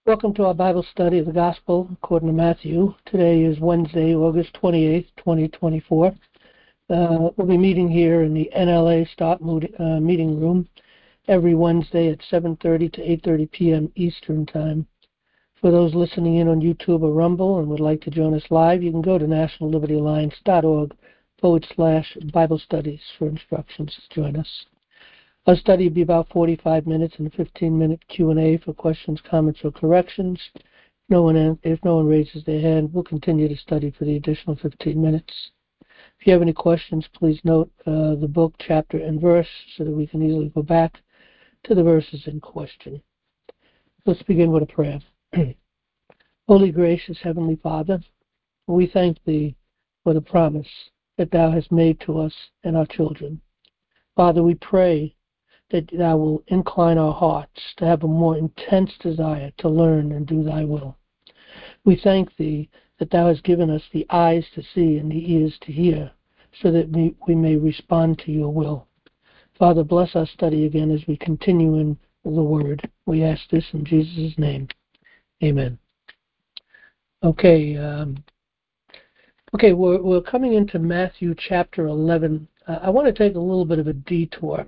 Welcome to our Bible study of the Gospel according to Matthew. Today is Wednesday, August 28th, 2024. We'll be meeting here in the NLA meeting room every Wednesday at 7:30 to 8:30 p.m. Eastern Time. For those listening in on YouTube or Rumble and would like to join us live, you can go to nationallibertyalliance.org/Bible studies for instructions to join us. Our study will be about 45 minutes and a 15-minute Q&A for questions, comments, or corrections. If no one raises their hand, we'll continue to study for the additional 15 minutes. If you have any questions, please note the book, chapter, and verse so that we can easily go back to the verses in question. Let's begin with a prayer. Holy, gracious Heavenly Father, we thank Thee for the promise that Thou hast made to us and our children. Father, we pray that Thou will incline our hearts to have a more intense desire to learn and do Thy will. We thank Thee that Thou hast given us the eyes to see and the ears to hear, so that we may respond to Your will. Father, bless our study again as we continue in the Word. We ask this in Jesus' name. Amen. Okay, we're coming into Matthew chapter 11. I want to take a little bit of a detour.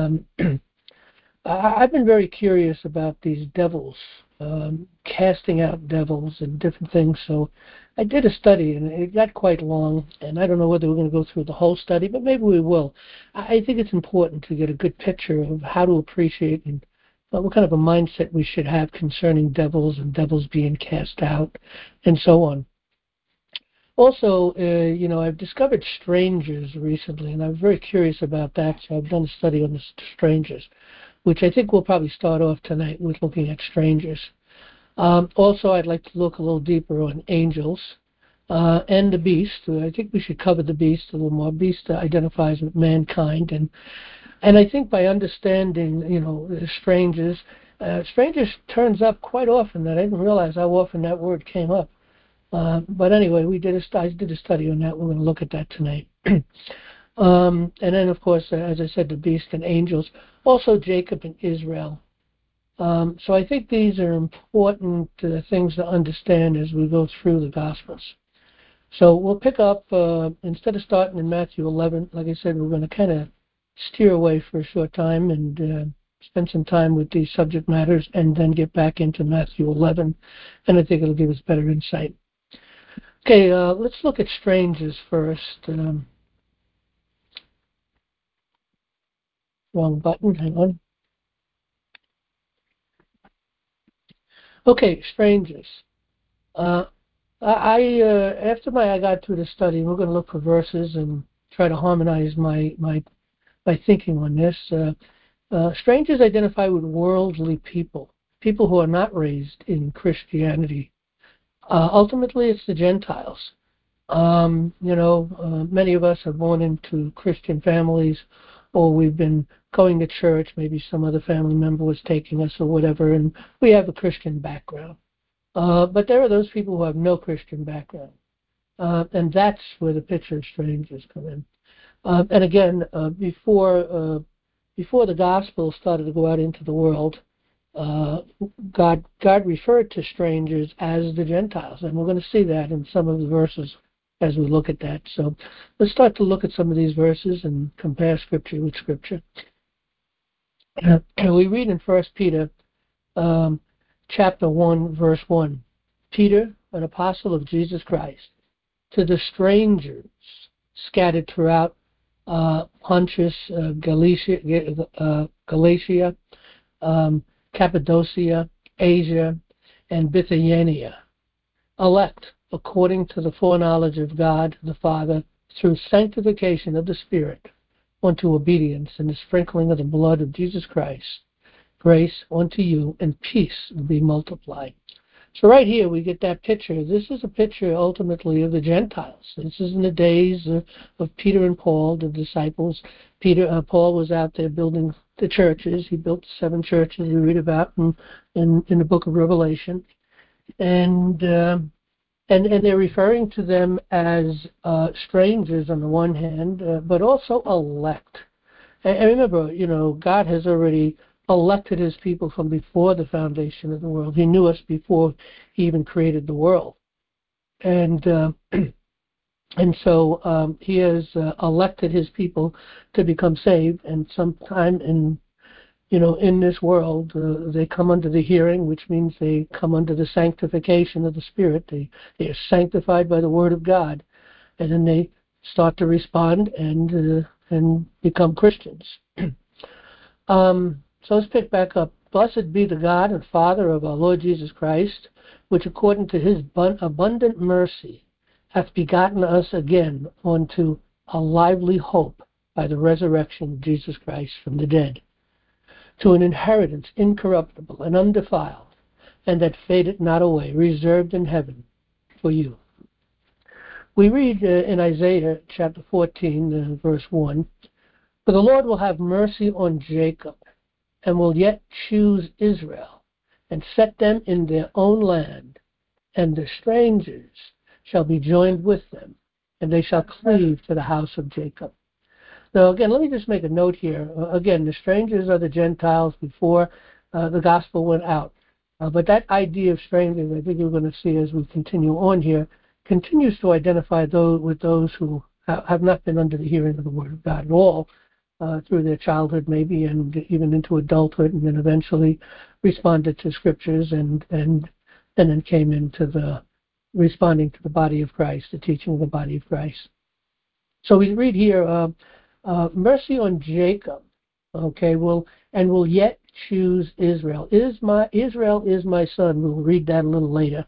I've been very curious about these devils, casting out devils and different things, so I did a study, and it got quite long, and I don't know whether we're going to go through the whole study, but maybe we will. I think it's important to get a good picture of how to appreciate and what kind of a mindset we should have concerning devils and devils being cast out and so on. Also, I've discovered strangers recently, and I'm very curious about that, so I've done a study on the strangers, which I think we'll probably start off tonight with looking at strangers. Also, I'd like to look a little deeper on angels and the beast. I think we should cover the beast a little more. Beast identifies with mankind, and I think by understanding, the strangers turns up quite often that I didn't realize how often that word came up. But anyway, I did a study on that. We're going to look at that tonight. And then, of course, as I said, the beast and angels. Also, Jacob and Israel. So I think these are important things to understand as we go through the Gospels. So we'll pick up, instead of starting in Matthew 11, like I said, we're going to kind of steer away for a short time and spend some time with these subject matters and then get back into Matthew 11. And I think it'll give us better insight. Okay, let's look at strangers first. Wrong button, hang on. Okay, strangers. After I got through the study, we're going to look for verses and try to harmonize my thinking on this. Strangers identify with worldly people who are not raised in Christianity. Ultimately, it's the Gentiles. Many of us are born into Christian families, or we've been going to church. Maybe some other family member was taking us or whatever, and we have a Christian background. But there are those people who have no Christian background, and that's where the picture of strangers come in. And again, before the gospel started to go out into the world, God referred to strangers as the Gentiles, and we're going to see that in some of the verses as we look at that. So let's start to look at some of these verses and compare Scripture with Scripture. We read in 1 Peter chapter 1, verse 1, Peter, an apostle of Jesus Christ, to the strangers scattered throughout Pontus, Galatia, Cappadocia, Asia, and Bithynia, elect according to the foreknowledge of God the Father, through sanctification of the Spirit, unto obedience and the sprinkling of the blood of Jesus Christ, grace unto you and peace be multiplied. So right here we get that picture. This is a picture ultimately of the Gentiles. This is in the days of Peter and Paul, the disciples. Paul was out there building the churches. He built 7 churches we read about in the book of Revelation. And they're referring to them as strangers on the one hand, but also elect. And remember, God has already elected his people from before the foundation of the world. He knew us before he even created the world. And so he has elected his people to become saved, and sometime in this world, they come under the hearing, which means they come under the sanctification of the Spirit. They are sanctified by the Word of God, and then they start to respond and become Christians. So let's pick back up. Blessed be the God and Father of our Lord Jesus Christ, which according to his abundant mercy hath begotten us again unto a lively hope by the resurrection of Jesus Christ from the dead, to an inheritance incorruptible and undefiled, and that fadeth not away, reserved in heaven for you. We read in Isaiah chapter 14, verse 1, For the Lord will have mercy on Jacob, and will yet choose Israel, and set them in their own land, and the strangers shall be joined with them, and they shall cleave to the house of Jacob. Now, again, let me just make a note here. Again, the strangers are the Gentiles before the gospel went out. But that idea of strangers, I think you're going to see as we continue on here, continues to identify with those who have not been under the hearing of the Word of God at all, through their childhood maybe, and even into adulthood, and then eventually responded to Scriptures and then came into the responding to the body of Christ, the teaching of the body of Christ. So we read here, mercy on Jacob, okay, will yet choose Israel. Israel is my son. We'll read that a little later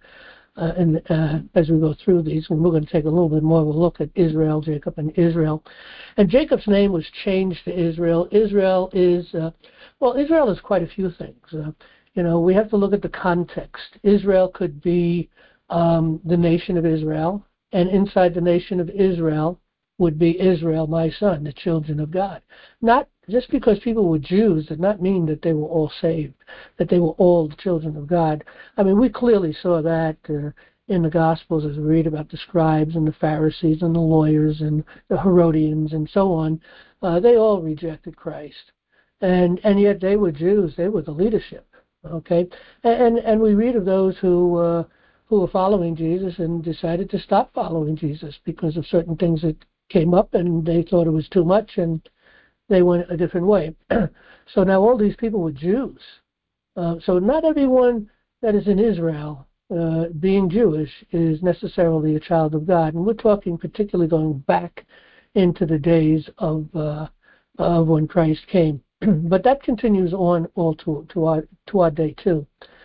as we go through these, and we're going to take a little bit more of a look at Israel, Jacob, and Israel. And Jacob's name was changed to Israel. Israel is quite a few things. We have to look at the context. Israel could be the nation of Israel, and inside the nation of Israel would be Israel, my son, the children of God. Not just because people were Jews did not mean that they were all saved, that they were all the children of God. I mean, we clearly saw that in the Gospels as we read about the scribes and the Pharisees and the lawyers and the Herodians and so on. They all rejected Christ. And yet they were Jews. They were the leadership. Okay? And we read of those who were following Jesus and decided to stop following Jesus because of certain things that came up, and they thought it was too much, and they went a different way. So now all these people were Jews. So not everyone that is in Israel, being Jewish, is necessarily a child of God. And we're talking particularly going back into the days of when Christ came. But that continues on all to our day too.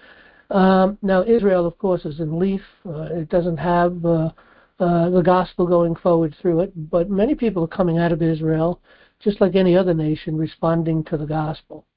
Now Israel, of course, is in leaf. It doesn't have the gospel going forward through it, but many people are coming out of Israel, just like any other nation, responding to the gospel.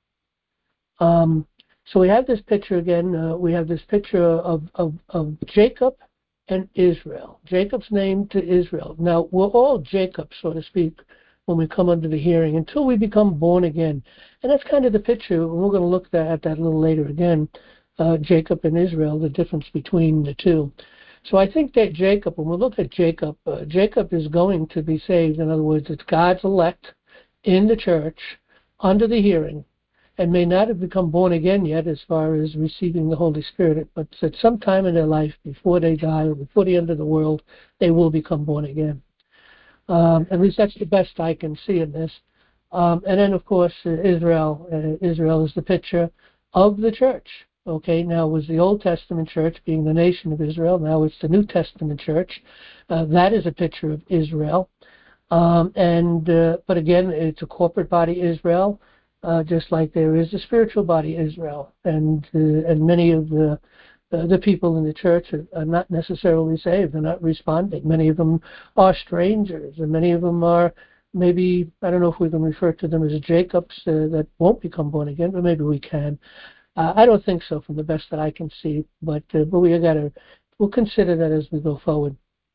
So we have this picture again. We have this picture of Jacob and Israel. Jacob's name to Israel. Now, we're all Jacob, so to speak, when we come under the hearing, until we become born again. And that's kind of the picture, and we're going to look at that a little later again, Jacob and Israel, the difference between the two. So I think that Jacob, when we look at Jacob, Jacob is going to be saved. In other words, it's God's elect in the church under the hearing, and may not have become born again yet as far as receiving the Holy Spirit, but at some time in their life, before they die or before the end of the world, they will become born again. At least that's the best I can see in this. And then, of course, Israel is the picture of the church. Okay, now it was the Old Testament church being the nation of Israel. Now it's the New Testament church. That is a picture of Israel. But again, it's a corporate body, Israel, just like there is a spiritual body, Israel. And many of the people in the church are not necessarily saved. They're not responding. Many of them are strangers, and many of them are maybe, I don't know if we can refer to them as Jacobs that won't become born again, but maybe we can. I don't think so, from the best that I can see, but we'll consider that as we go forward.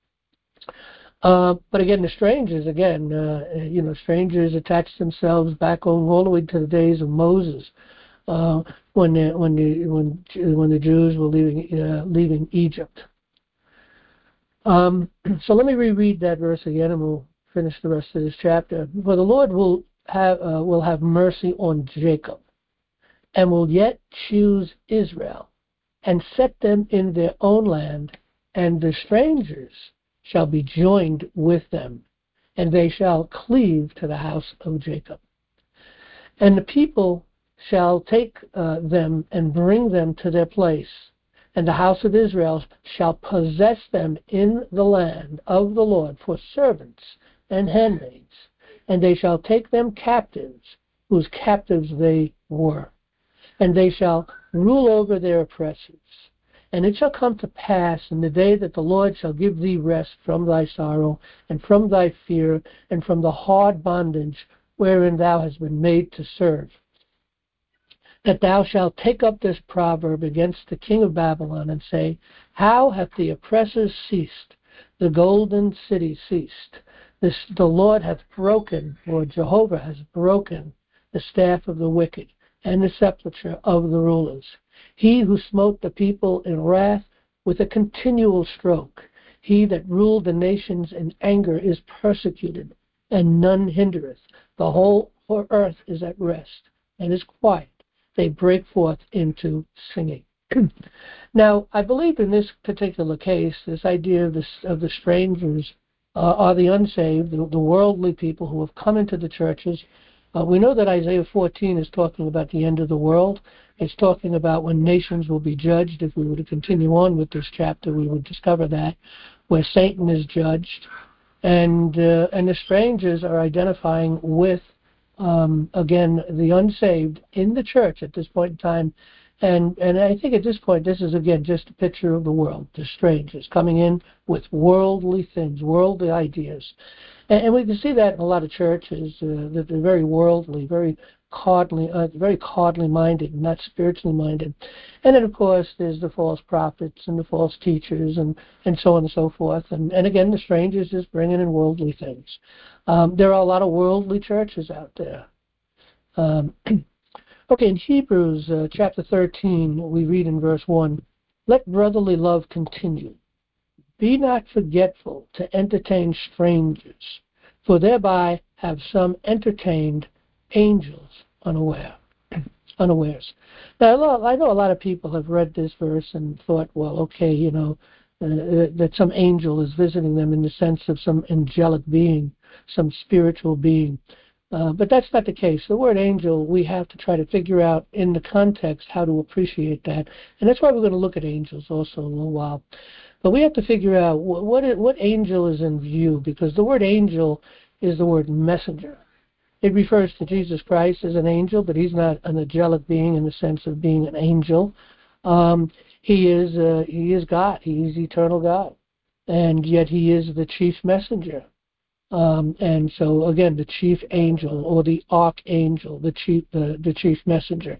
But again, the strangers, strangers attach themselves back all the way to the days of Moses, when the Jews were leaving Egypt. So let me reread that verse again, and we'll finish the rest of this chapter. For the Lord will have mercy on Jacob, and will yet choose Israel, and set them in their own land, and the strangers shall be joined with them, and they shall cleave to the house of Jacob. And the people shall take them and bring them to their place, and the house of Israel shall possess them in the land of the Lord for servants and handmaids, and they shall take them captives, whose captives they were, and they shall rule over their oppressors. And it shall come to pass in the day that the Lord shall give thee rest from thy sorrow, and from thy fear, and from the hard bondage wherein thou hast been made to serve, that thou shalt take up this proverb against the king of Babylon, and say, How hath the oppressor ceased? The golden city ceased. The Lord hath broken, or Jehovah has broken, the staff of the wicked, and the sepulchre of the rulers. He who smote the people in wrath with a continual stroke, he that ruled the nations in anger is persecuted, and none hindereth. The whole earth is at rest, and is quiet. They break forth into singing. Now, I believe in this particular case, this idea of the strangers are the unsaved, the worldly people who have come into the churches. We know that Isaiah 14 is talking about the end of the world. It's talking about when nations will be judged. If we were to continue on with this chapter, we would discover that, where Satan is judged. And the strangers are identifying with, again, the unsaved in the church at this point in time. And I think at this point, this is, again, just a picture of the world, the strangers coming in with worldly things, worldly ideas. And we can see that in a lot of churches, that they're very worldly, very cardly minded, not spiritually minded. And then, of course, there's the false prophets and the false teachers and so on and so forth. And again, the strangers just bringing in worldly things. There are a lot of worldly churches out there. Okay, in Hebrews chapter 13, we read in verse 1, Let brotherly love continue. Be not forgetful to entertain strangers, for thereby have some entertained angels unawares. Now, I know a lot of people have read this verse and thought, well, okay, that some angel is visiting them in the sense of some angelic being, some spiritual being. But that's not the case. The word angel, we have to try to figure out in the context how to appreciate that. And that's why we're going to look at angels also in a little while. But we have to figure out what angel is in view, because the word angel is the word messenger. It refers to Jesus Christ as an angel, but he's not an angelic being in the sense of being an angel. He is God. He is eternal God. And yet he is the chief messenger. And so, again, the chief angel or the archangel, the chief messenger.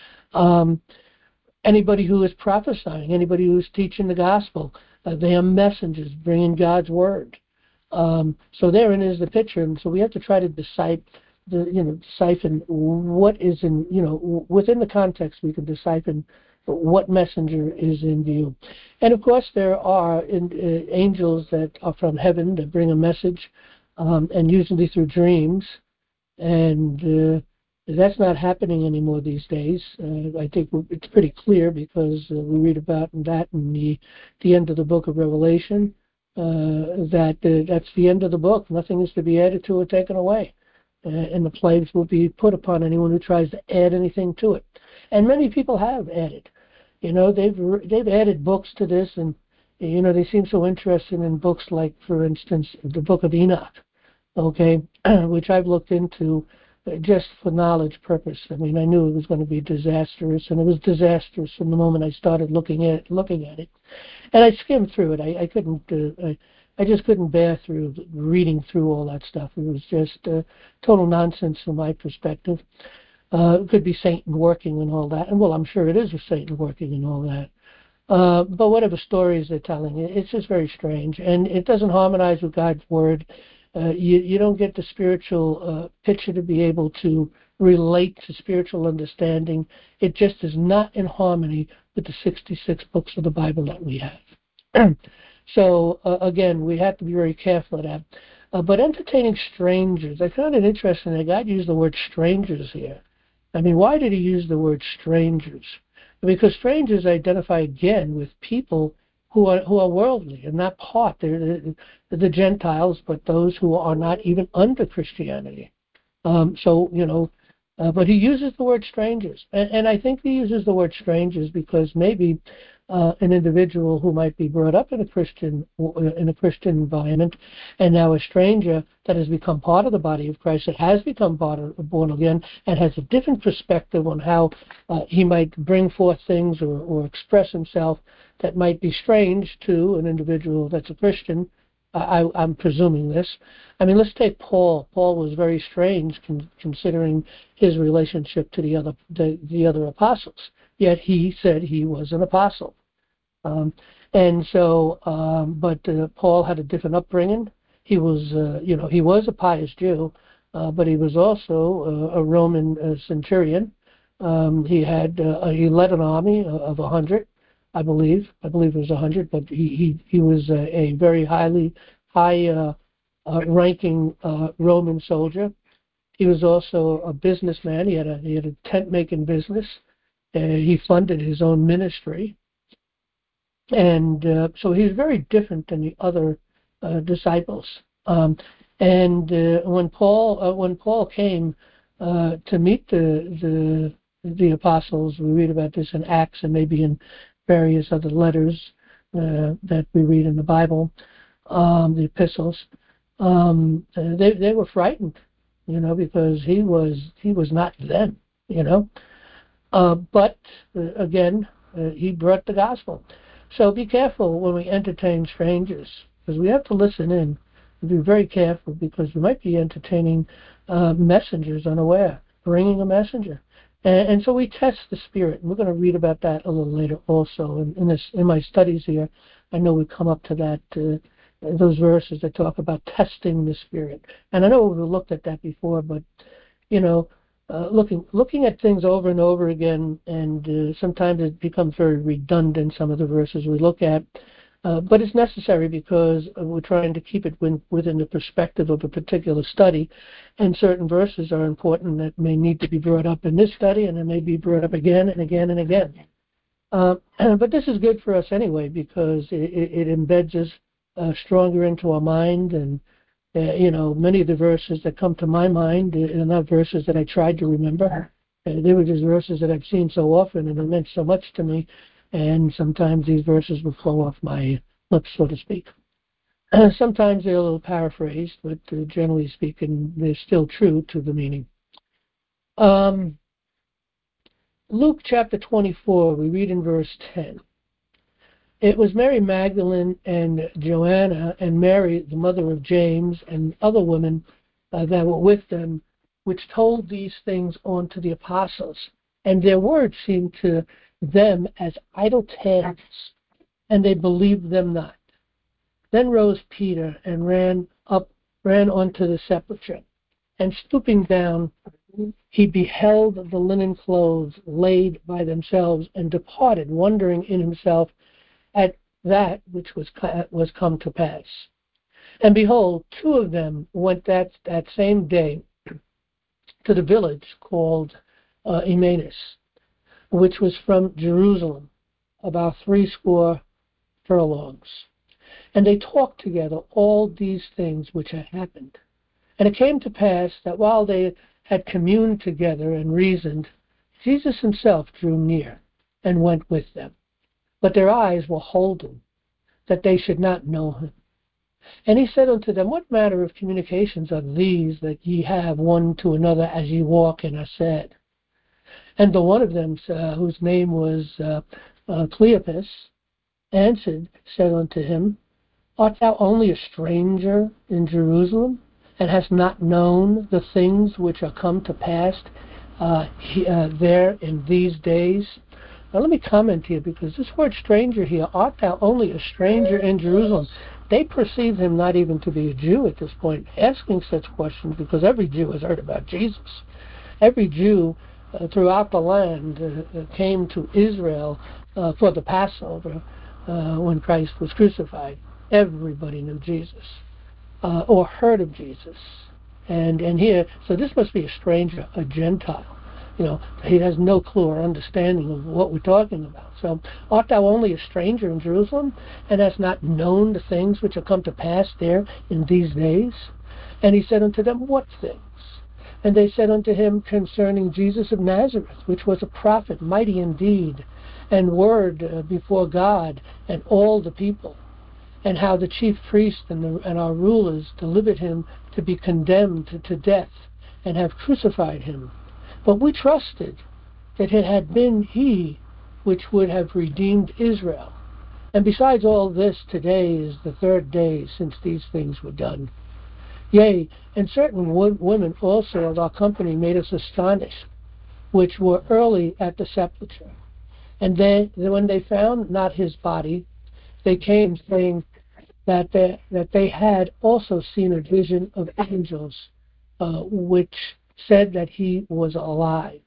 Anybody who is prophesying, anybody who is teaching the gospel, they are messengers bringing God's word. So therein is the picture, and so we have to try to decipher what is in, within the context we can decipher what messenger is in view. And of course there are angels that are from heaven that bring a message, and usually through dreams, and that's not happening anymore these days. I think it's pretty clear because we read about that in the end of the book of Revelation, that's the end of the book. Nothing is to be added to or taken away. And the plagues will be put upon anyone who tries to add anything to it. And many people have added. They've added books to this, and they seem so interested in books like, for instance, the Book of Enoch, okay, which I've looked into just for knowledge purpose. I mean, I knew it was going to be disastrous, and it was disastrous from the moment I started looking at it. And I skimmed through it. I just couldn't bear through reading through all that stuff. It was just total nonsense from my perspective. It could be Satan working and all that. And, well, I'm sure it is with Satan working and all that. But whatever stories they're telling, it's just very strange. And it doesn't harmonize with God's word. You don't get the spiritual picture to be able to relate to spiritual understanding. It just is not in harmony with the 66 books of the Bible that we have. So, again, we have to be very careful of that. But entertaining strangers, I found it interesting that God used the word strangers here. I mean, why did he use the word strangers? Because strangers identify again with people who are worldly and not part. They're the Gentiles, but those who are not even under Christianity. But he uses the word strangers, and I think he uses the word strangers because maybe an individual who might be brought up in a Christian environment, and now a stranger that has become part of the body of Christ, that has become born again, and has a different perspective on how he might bring forth things or express himself that might be strange to an individual that's a Christian. I'm presuming this. I mean, let's take Paul. Paul was very strange considering his relationship to the other apostles. Yet he said he was an apostle. Paul had a different upbringing. He was a pious Jew, but he was also a Roman centurion. He led an army of 100. I believe it was 100, but he was a very high ranking Roman soldier. He was also a businessman. He had a tent making business. He funded his own ministry, and so he was very different than the other disciples. When Paul came to meet the apostles, we read about this in Acts and maybe in various other letters that we read in the Bible, the epistles. They were frightened, because he was not them, But again, he brought the gospel. So be careful when we entertain strangers, because we have to listen in and be very careful, because we might be entertaining messengers unaware, bringing a messenger. And so we test the spirit, and we're going to read about that a little later also. In my studies here, I know we come up to that, those verses that talk about testing the spirit. And I know we've looked at that before, but, looking at things over and over again, and sometimes it becomes very redundant, some of the verses we look at. But it's necessary because we're trying to keep it within the perspective of a particular study, and certain verses are important that may need to be brought up in this study, and they may be brought up again and again and again. But this is good for us anyway, because it embeds us stronger into our mind, and many of the verses that come to my mind are not verses that I tried to remember. They were just verses that I've seen so often, and it meant so much to me. And sometimes these verses will flow off my lips, so to speak. Sometimes they're a little paraphrased, but generally speaking, they're still true to the meaning. Luke chapter 24, we read in verse 10. It was Mary Magdalene and Joanna and Mary, the mother of James, and other women that were with them, which told these things unto the apostles. And their words seemed to them as idle tales, and they believed them not. Then rose Peter and ran unto the sepulchre, and stooping down, he beheld the linen clothes laid by themselves, and departed, wondering in himself at that which was come to pass. And behold, two of them went that same day to the village called Emmaus, which was from Jerusalem, about 80 furlongs. And they talked together all these things which had happened. And it came to pass that while they had communed together and reasoned, Jesus himself drew near and went with them. But their eyes were holden, that they should not know him. And he said unto them, What manner of communications are these that ye have one to another as ye walk and are sad? And the one of them, whose name was Cleopas, answered, said unto him, Art thou only a stranger in Jerusalem, and hast not known the things which are come to pass there in these days? Now let me comment here, because this word stranger here, art thou only a stranger in Jerusalem? They perceive him not even to be a Jew at this point, asking such questions, because every Jew has heard about Jesus. Every Jew throughout the land came to Israel for the Passover when Christ was crucified. Everybody knew Jesus or heard of Jesus. And here, so this must be a stranger, a Gentile. he has no clue or understanding of what we're talking about. So, art thou only a stranger in Jerusalem, and hast not known the things which are come to pass there in these days? And he said unto them, What things? And they said unto him concerning Jesus of Nazareth, which was a prophet, mighty indeed, and word before God and all the people, and how the chief priests and our rulers delivered him to be condemned to death, and have crucified him. But we trusted that it had been he which would have redeemed Israel. And besides all this, today is the third day since these things were done. Yea, and certain women also of our company made us astonished, which were early at the sepulchre. And when they found not his body, they came, saying that they had also seen a vision of angels, which said that he was alive.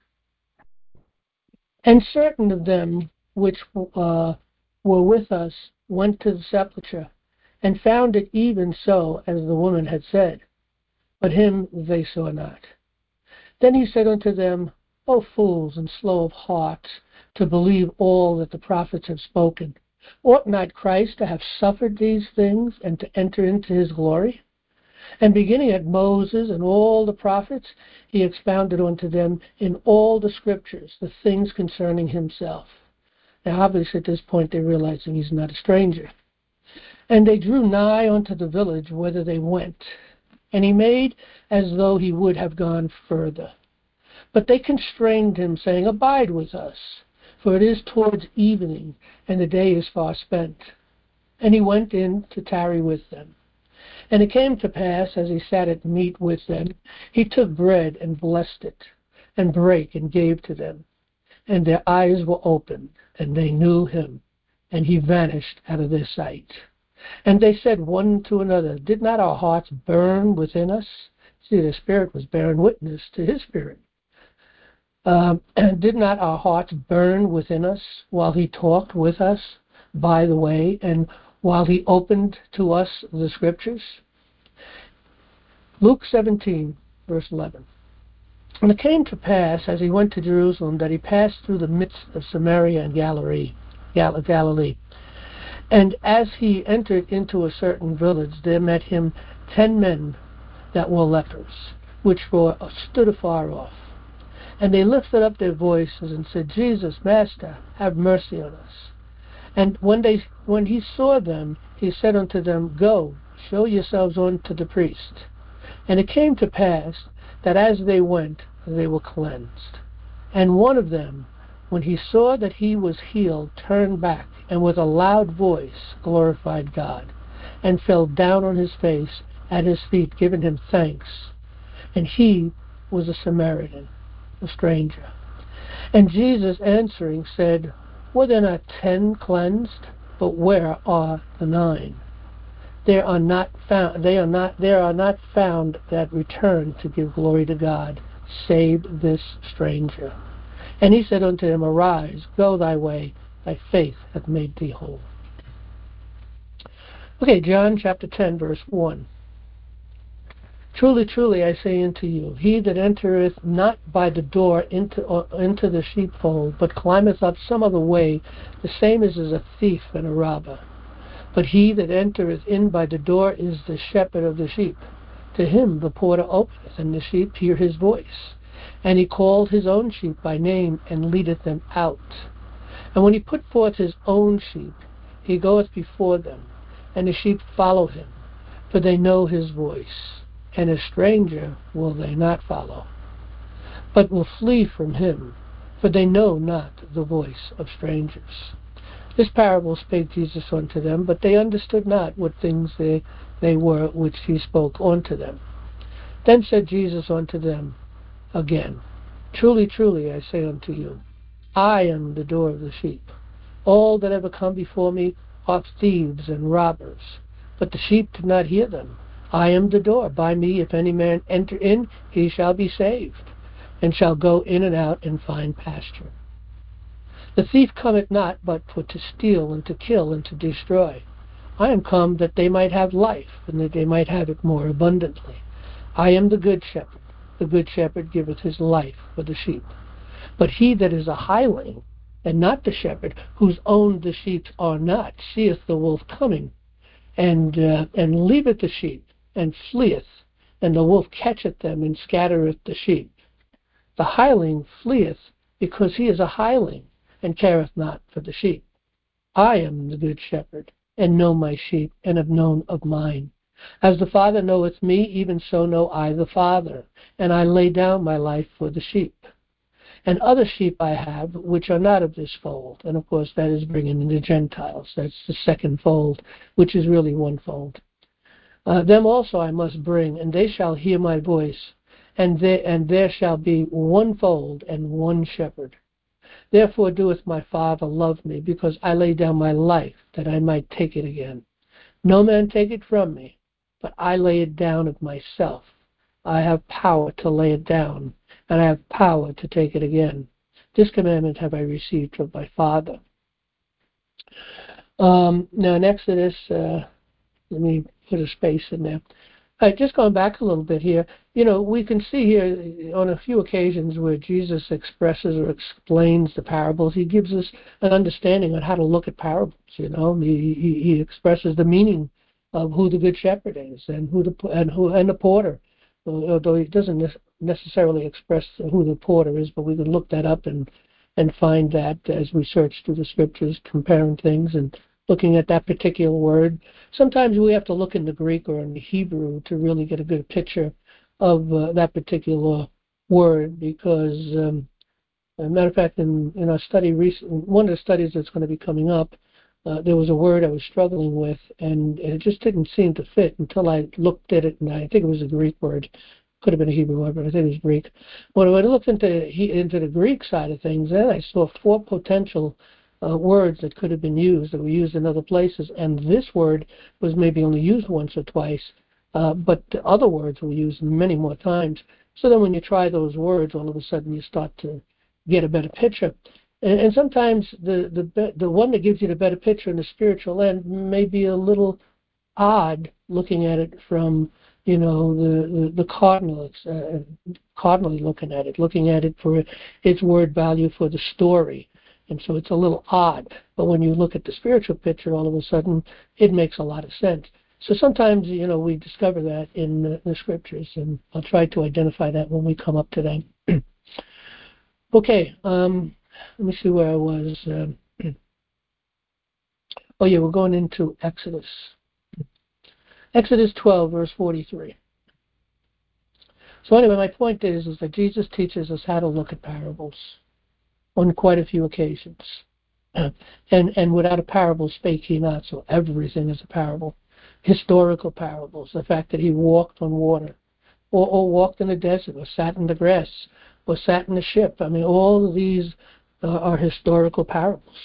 And certain of them which were with us went to the sepulchre, and found it even so as the woman had said, but him they saw not. Then he said unto them, O fools and slow of heart, to believe all that the prophets have spoken. Ought not Christ to have suffered these things, and to enter into his glory? And beginning at Moses and all the prophets, he expounded unto them in all the scriptures the things concerning himself. Now obviously at this point they're realizing he's not a stranger. And they drew nigh unto the village whither they went, and he made as though he would have gone further. But they constrained him, saying, Abide with us, for it is towards evening, and the day is far spent. And he went in to tarry with them. And it came to pass, as he sat at meat with them, he took bread and blessed it, and brake and gave to them. And their eyes were opened, and they knew him, and he vanished out of their sight. And they said one to another, Did not our hearts burn within us? See, the Spirit was bearing witness to his spirit. And did not our hearts burn within us while he talked with us by the way, and while he opened to us the scriptures? Luke 17, verse 11. And it came to pass, as he went to Jerusalem, that he passed through the midst of Samaria and Galilee. And as he entered into a certain village, there met him 10 men that were lepers, which stood afar off. And they lifted up their voices and said, Jesus, Master, have mercy on us. And when he saw them, he said unto them, Go, show yourselves unto the priest. And it came to pass that as they went, they were cleansed. And one of them, when he saw that he was healed, turned back, and with a loud voice glorified God, and fell down on his face at his feet, giving him thanks. And he was a Samaritan, a stranger. And Jesus answering said, Were there not 10 cleansed? But where are the 9? There are not found that return to give glory to God, save this stranger. And he said unto him, Arise, go thy way, thy faith hath made thee whole. Okay, John chapter 10, verse 1. Truly, truly, I say unto you, he that entereth not by the door into the sheepfold, but climbeth up some other way, the same is as a thief and a robber. But he that entereth in by the door is the shepherd of the sheep. To him the porter openeth, and the sheep hear his voice. And he called his own sheep by name, and leadeth them out. And when he put forth his own sheep, he goeth before them, and the sheep follow him, for they know his voice. And a stranger will they not follow, but will flee from him, for they know not the voice of strangers. This parable spake Jesus unto them, but they understood not what things they were which he spoke unto them. Then said Jesus unto them again, Truly, truly, I say unto you, I am the door of the sheep. All that ever come before me are thieves and robbers, but the sheep did not hear them. I am the door. By me, if any man enter in, he shall be saved, and shall go in and out and find pasture. The thief cometh not but for to steal and to kill and to destroy. I am come that they might have life, and that they might have it more abundantly. I am the good shepherd. The good shepherd giveth his life for the sheep. But he that is a hireling, and not the shepherd, whose own the sheep are not, seeth the wolf coming, and leaveth the sheep, and fleeth, and the wolf catcheth them, and scattereth the sheep. The hireling fleeth, because he is a hireling, and careth not for the sheep. I am the good shepherd, and know my sheep, and have known of mine. As the Father knoweth me, even so know I the Father, and I lay down my life for the sheep. And other sheep I have, which are not of this fold. And of course that is bringing in the Gentiles. That's the second fold, which is really one fold. Them also I must bring, and they shall hear my voice, and there shall be one fold and one shepherd. Therefore doeth my Father love me, because I lay down my life, that I might take it again. No man take it from me, but I lay it down of myself. I have power to lay it down, and I have power to take it again. This commandment have I received from my Father. Now in Exodus, let me put a space in there. Just going back a little bit here, we can see here on a few occasions where Jesus expresses or explains the parables. He gives us an understanding on how to look at parables. He expresses the meaning of who the good shepherd is and the porter. Although he doesn't necessarily express who the porter is, but we can look that up and find that as we search through the scriptures, comparing things and looking at that particular word. Sometimes we have to look in the Greek or in the Hebrew to really get a good picture of that particular word, because, as a matter of fact, in our study recently, one of the studies that's going to be coming up, there was a word I was struggling with, and it just didn't seem to fit until I looked at it, and I think it was a Greek word. Could have been a Hebrew word, but I think it was Greek. When I looked into the Greek side of things, then I saw 4 potential words that could have been used, that were used in other places, and this word was maybe only used once or twice, but the other words were used many more times. So then when you try those words, all of a sudden you start to get a better picture. And sometimes the one that gives you the better picture in the spiritual end may be a little odd looking at it from the cardinally looking at it for its word value for the story. And so it's a little odd. But when you look at the spiritual picture, all of a sudden, it makes a lot of sense. So sometimes, we discover that in the scriptures, and I'll try to identify that when we come up today. Okay, let me see where I was. We're going into Exodus. Exodus 12, verse 43. So anyway, my point is that Jesus teaches us how to look at parables on quite a few occasions. And without a parable spake he not, so everything is a parable. Historical parables, the fact that he walked on water, or walked in the desert, or sat in the grass, or sat in a ship. I mean, all of these are historical parables.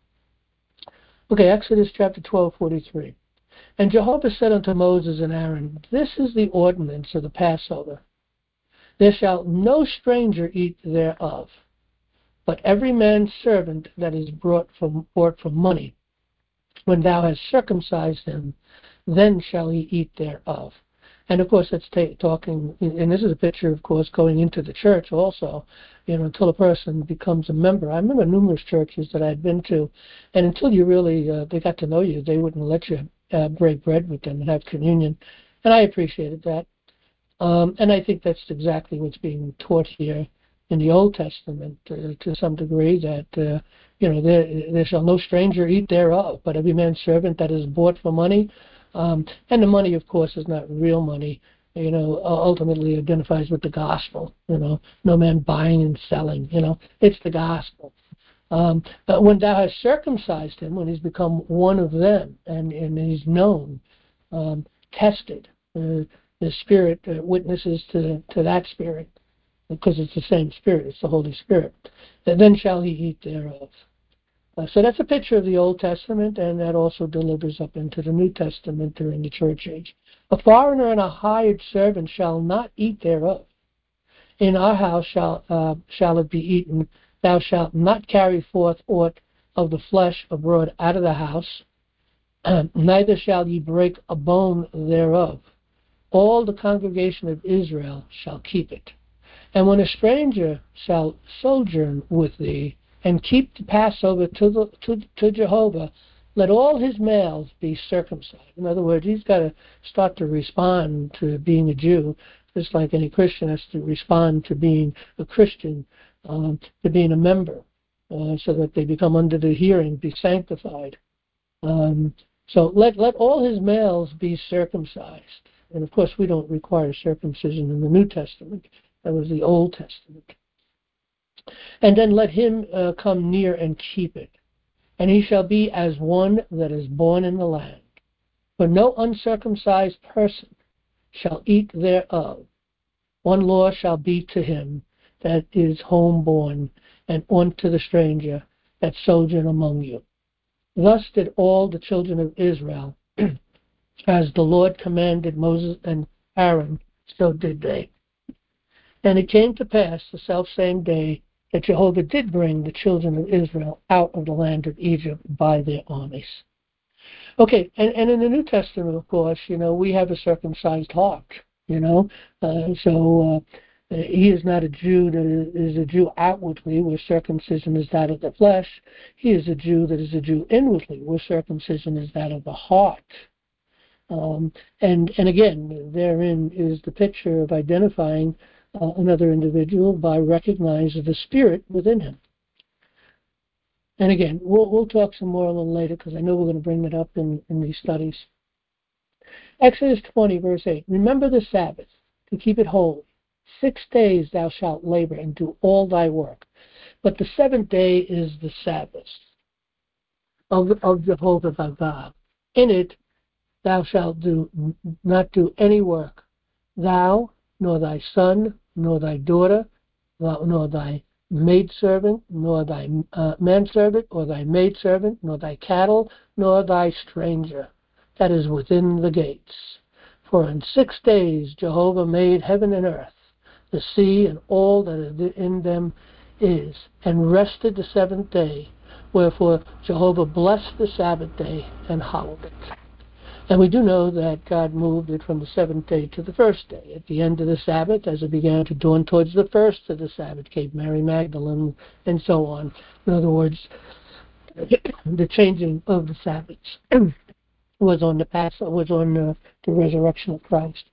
Okay, Exodus chapter 12, 43. And Jehovah said unto Moses and Aaron, This is the ordinance of the Passover. There shall no stranger eat thereof, but every man's servant that is bought for money. When thou hast circumcised him, then shall he eat thereof. And of course, that's talking, and this is a picture, of course, going into the church also, until a person becomes a member. I remember numerous churches that I'd been to, and until you really, they got to know you, they wouldn't let you break bread with them and have communion. And I appreciated that. And I think that's exactly what's being taught here in the Old Testament to some degree, that there shall no stranger eat thereof, but every man's servant that is bought for money. And the money, of course, is not real money. Ultimately identifies with the gospel. No man buying and selling. It's the gospel. But when thou hast circumcised him, when he's become one of them, and he's known, tested, the Spirit witnesses to that Spirit, because it's the same Spirit, it's the Holy Spirit, then shall he eat thereof. So that's a picture of the Old Testament, and that also delivers up into the New Testament during the church age. A foreigner and a hired servant shall not eat thereof. In our house shall it be eaten. Thou shalt not carry forth aught of the flesh abroad out of the house, neither shall ye break a bone thereof. All the congregation of Israel shall keep it. And when a stranger shall sojourn with thee, and keep the Passover to Jehovah, let all his males be circumcised. In other words, he's got to start to respond to being a Jew, just like any Christian has to respond to being a Christian, to being a member, so that they become under the hearing, be sanctified. So let all his males be circumcised. And of course, we don't require circumcision in the New Testament. That was the Old Testament. And then let him come near and keep it. And he shall be as one that is born in the land. For no uncircumcised person shall eat thereof. One law shall be to him that is homeborn, and unto the stranger that sojourn among you. Thus did all the children of Israel, as the Lord commanded Moses and Aaron, so did they. And it came to pass the selfsame day that Jehovah did bring the children of Israel out of the land of Egypt by their armies. Okay, and in the New Testament, of course, we have a circumcised heart, so he is not a Jew that is a Jew outwardly, where circumcision is that of the flesh. He is a Jew that is a Jew inwardly, where circumcision is that of the heart. And again, therein is the picture of identifying another individual by recognizing the spirit within him. And again, we'll talk some more a little later, because I know we're going to bring that up in these studies. Exodus 20, verse 8. Remember the Sabbath, to keep it holy. 6 days thou shalt labor and do all thy work. But the seventh day is the Sabbath of Jehovah thy God. In it thou shalt not do any work, thou, nor thy son, nor thy daughter, nor thy maidservant, nor thy manservant, or thy maidservant, nor thy cattle, nor thy stranger that is within the gates. For in 6 days Jehovah made heaven and earth, the sea, and all that in them is, and rested the seventh day. Wherefore Jehovah blessed the Sabbath day and hallowed it. And we do know that God moved it from the seventh day to the first day. At the end of the Sabbath, as it began to dawn towards the first of the Sabbath, came Mary Magdalene, and so on. In other words, the changing of the Sabbaths was on the resurrection of Christ.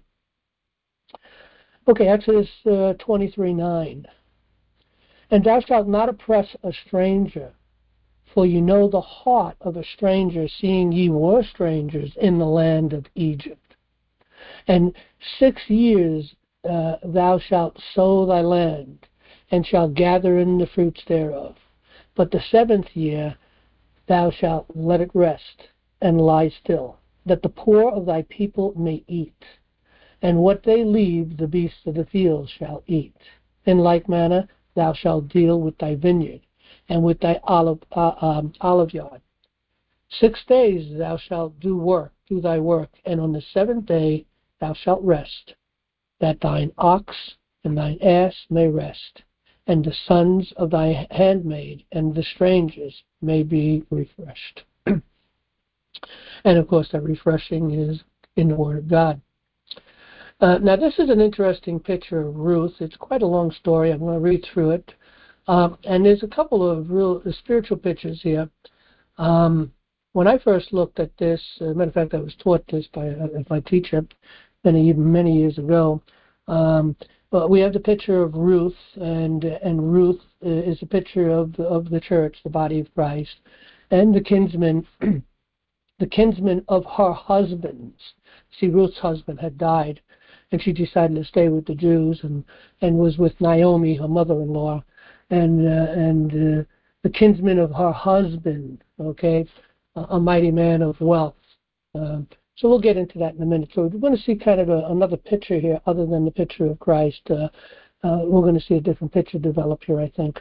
Okay, Exodus 23:9. And thou shalt not oppress a stranger, for you know the heart of a stranger, seeing ye were strangers in the land of Egypt. And 6 years thou shalt sow thy land, and shalt gather in the fruits thereof. But the 7th year thou shalt let it rest, and lie still, that the poor of thy people may eat. And what they leave, the beasts of the field shall eat. In like manner thou shalt deal with thy vineyard, and with thy olive yard. 6 days thou shalt do thy work, and on the 7th day thou shalt rest, that thine ox and thine ass may rest, and the sons of thy handmaid and the strangers may be refreshed. And of course, that refreshing is in the Word of God. Now, this is an interesting picture of Ruth. It's quite a long story. I'm going to read through it. And there's a couple of real spiritual pictures here. When I first looked at this, as a matter of fact, I was taught this by my teacher many years ago. But we have the picture of Ruth, and Ruth is a picture of the church, the body of Christ, and the kinsman, the kinsman of her husbands. See, Ruth's husband had died, and she decided to stay with the Jews, and was with Naomi, her mother-in-law, and the kinsman of her husband, okay, a mighty man of wealth. So we'll get into that in a minute. So we're going to see kind of another picture here other than the picture of Christ. We're going to see a different picture develop here, I think.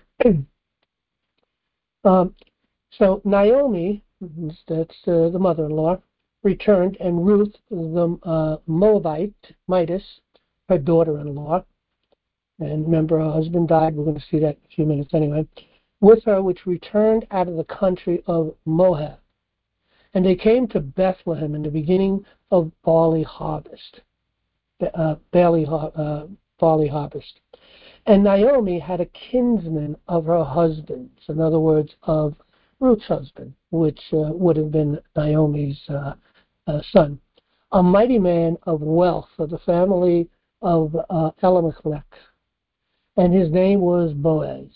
So Naomi, that's the mother-in-law, returned, and Ruth, the Moabite, Midas, her daughter-in-law, and remember her husband died, we're going to see that in a few minutes anyway, with her, which returned out of the country of Moab. And they came to Bethlehem in the beginning of barley harvest. barley harvest. And Naomi had a kinsman of her husband's, in other words, of Ruth's husband, which would have been Naomi's son, a mighty man of wealth of the family of Elimelech, and his name was Boaz.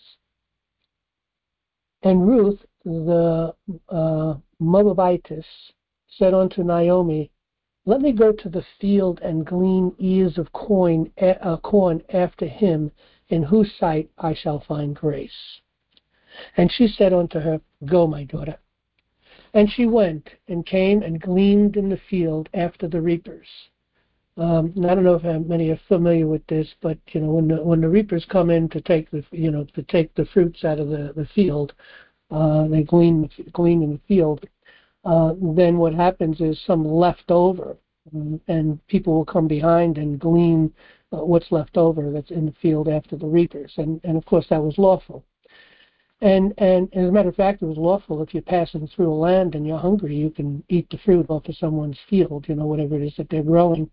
And Ruth, the Moabitess, said unto Naomi, let me go to the field and glean ears of corn after him, in whose sight I shall find grace. And she said unto her, go, my daughter. And she went and came and gleaned in the field after the reapers. And I don't know if many are familiar with this, but when the reapers come in to take the fruits out of the field, they glean in the field. Then what happens is some left over, and people will come behind and glean what's left over that's in the field after the reapers, and of course that was lawful. And as a matter of fact, it was lawful if you're passing through a land and you're hungry, you can eat the fruit off of someone's field, whatever it is that they're growing.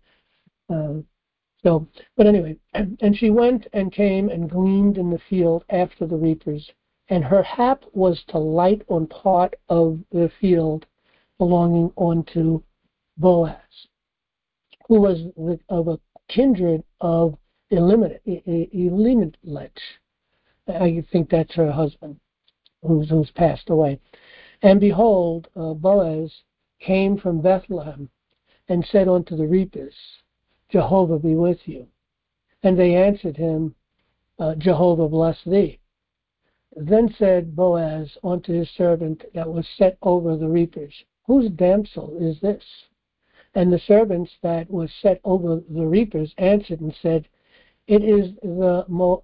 But anyway, and she went and came and gleaned in the field after the reapers, and her hap was to light on part of the field belonging unto Boaz, who was of a kindred of Elimelech. I think that's her husband, who's passed away. And behold, Boaz came from Bethlehem, and said unto the reapers, Jehovah be with you. And they answered him, Jehovah bless thee. Then said Boaz unto his servant that was set over the reapers, whose damsel is this? And the servants that was set over the reapers answered and said, it is the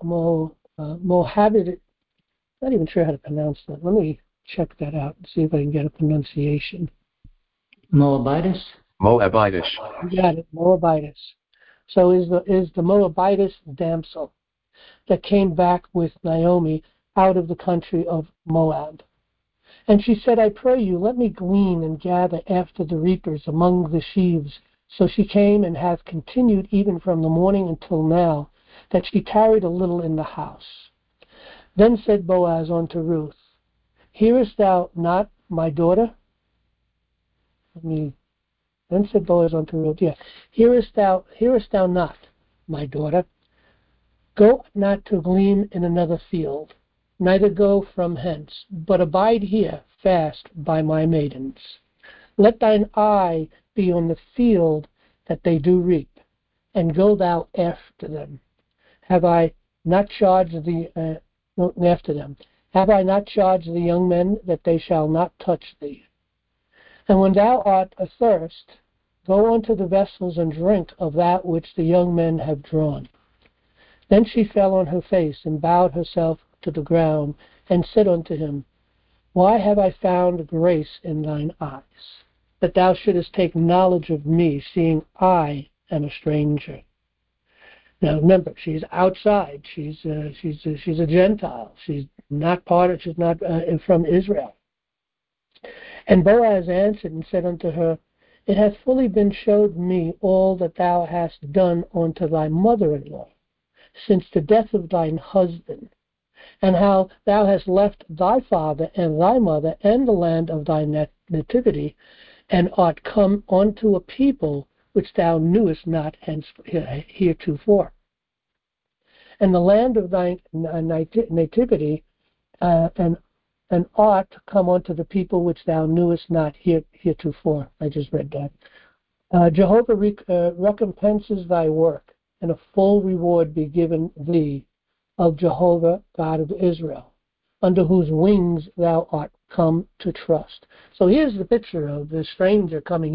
Moabitess. Not even sure how to pronounce that. Let me check that out and see if I can get a pronunciation. Moabitess? Moabitess. You got it, Moabitess. So is the Moabitess damsel that came back with Naomi out of the country of Moab. And she said, I pray you, let me glean and gather after the reapers among the sheaves. So she came and hath continued even from the morning until now, that she tarried a little in the house. Then said Boaz unto Ruth, hearest thou not, my daughter? Then said Boaz unto Ruth, hearest thou not, my daughter? Go not to glean in another field, neither go from hence, but abide here fast by my maidens. Let thine eye be on the field that they do reap, and go thou after them. Have I not charged after them? Have I not charged the young men that they shall not touch thee? And when thou art athirst, go unto the vessels and drink of that which the young men have drawn. Then she fell on her face and bowed herself to the ground, and said unto him, why have I found grace in thine eyes, that thou shouldest take knowledge of me, seeing I am a stranger? Now remember, she's outside. She's a Gentile. She's not from Israel. And Boaz answered and said unto her, it hath fully been showed me all that thou hast done unto thy mother-in-law, since the death of thine husband, and how thou hast left thy father and thy mother and the land of thy nativity, and art come unto a people which thou knewest not heretofore. And the land of thy nativity, and art come unto the people which thou knewest not heretofore. I just read that. Jehovah recompenses thy work, and a full reward be given thee of Jehovah God of Israel, under whose wings thou art come to trust. So here's the picture of the stranger coming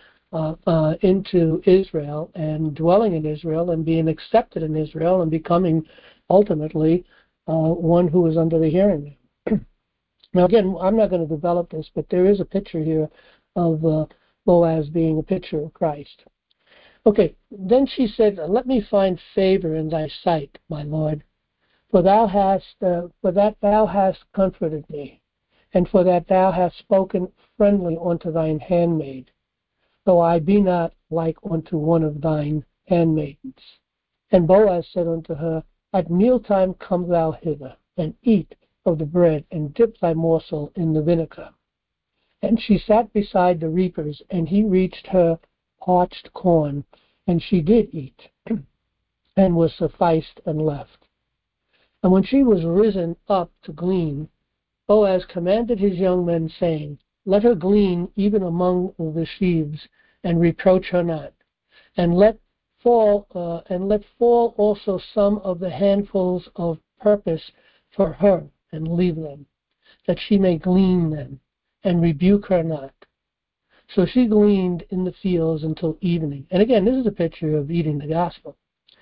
into Israel and dwelling in Israel and being accepted in Israel and becoming ultimately one who is under the hearing. Now again, I'm not going to develop this, but there is a picture here of Boaz being a picture of Christ. Okay, then she said, let me find favor in thy sight, my Lord, for that thou hast comforted me, and for that thou hast spoken friendly unto thine handmaid, though I be not like unto one of thine handmaidens. And Boaz said unto her, At mealtime come thou hither, and eat of the bread, and dip thy morsel in the vinegar. And she sat beside the reapers, and he reached her parched corn, and she did eat, and was sufficed and left. And when she was risen up to glean, Boaz commanded his young men, saying, Let her glean even among the sheaves, and reproach her not, and let fall also some of the handfuls of purpose for her, and leave them, that she may glean them, and rebuke her not. So she gleaned in the fields until evening. And again, this is a picture of eating the gospel.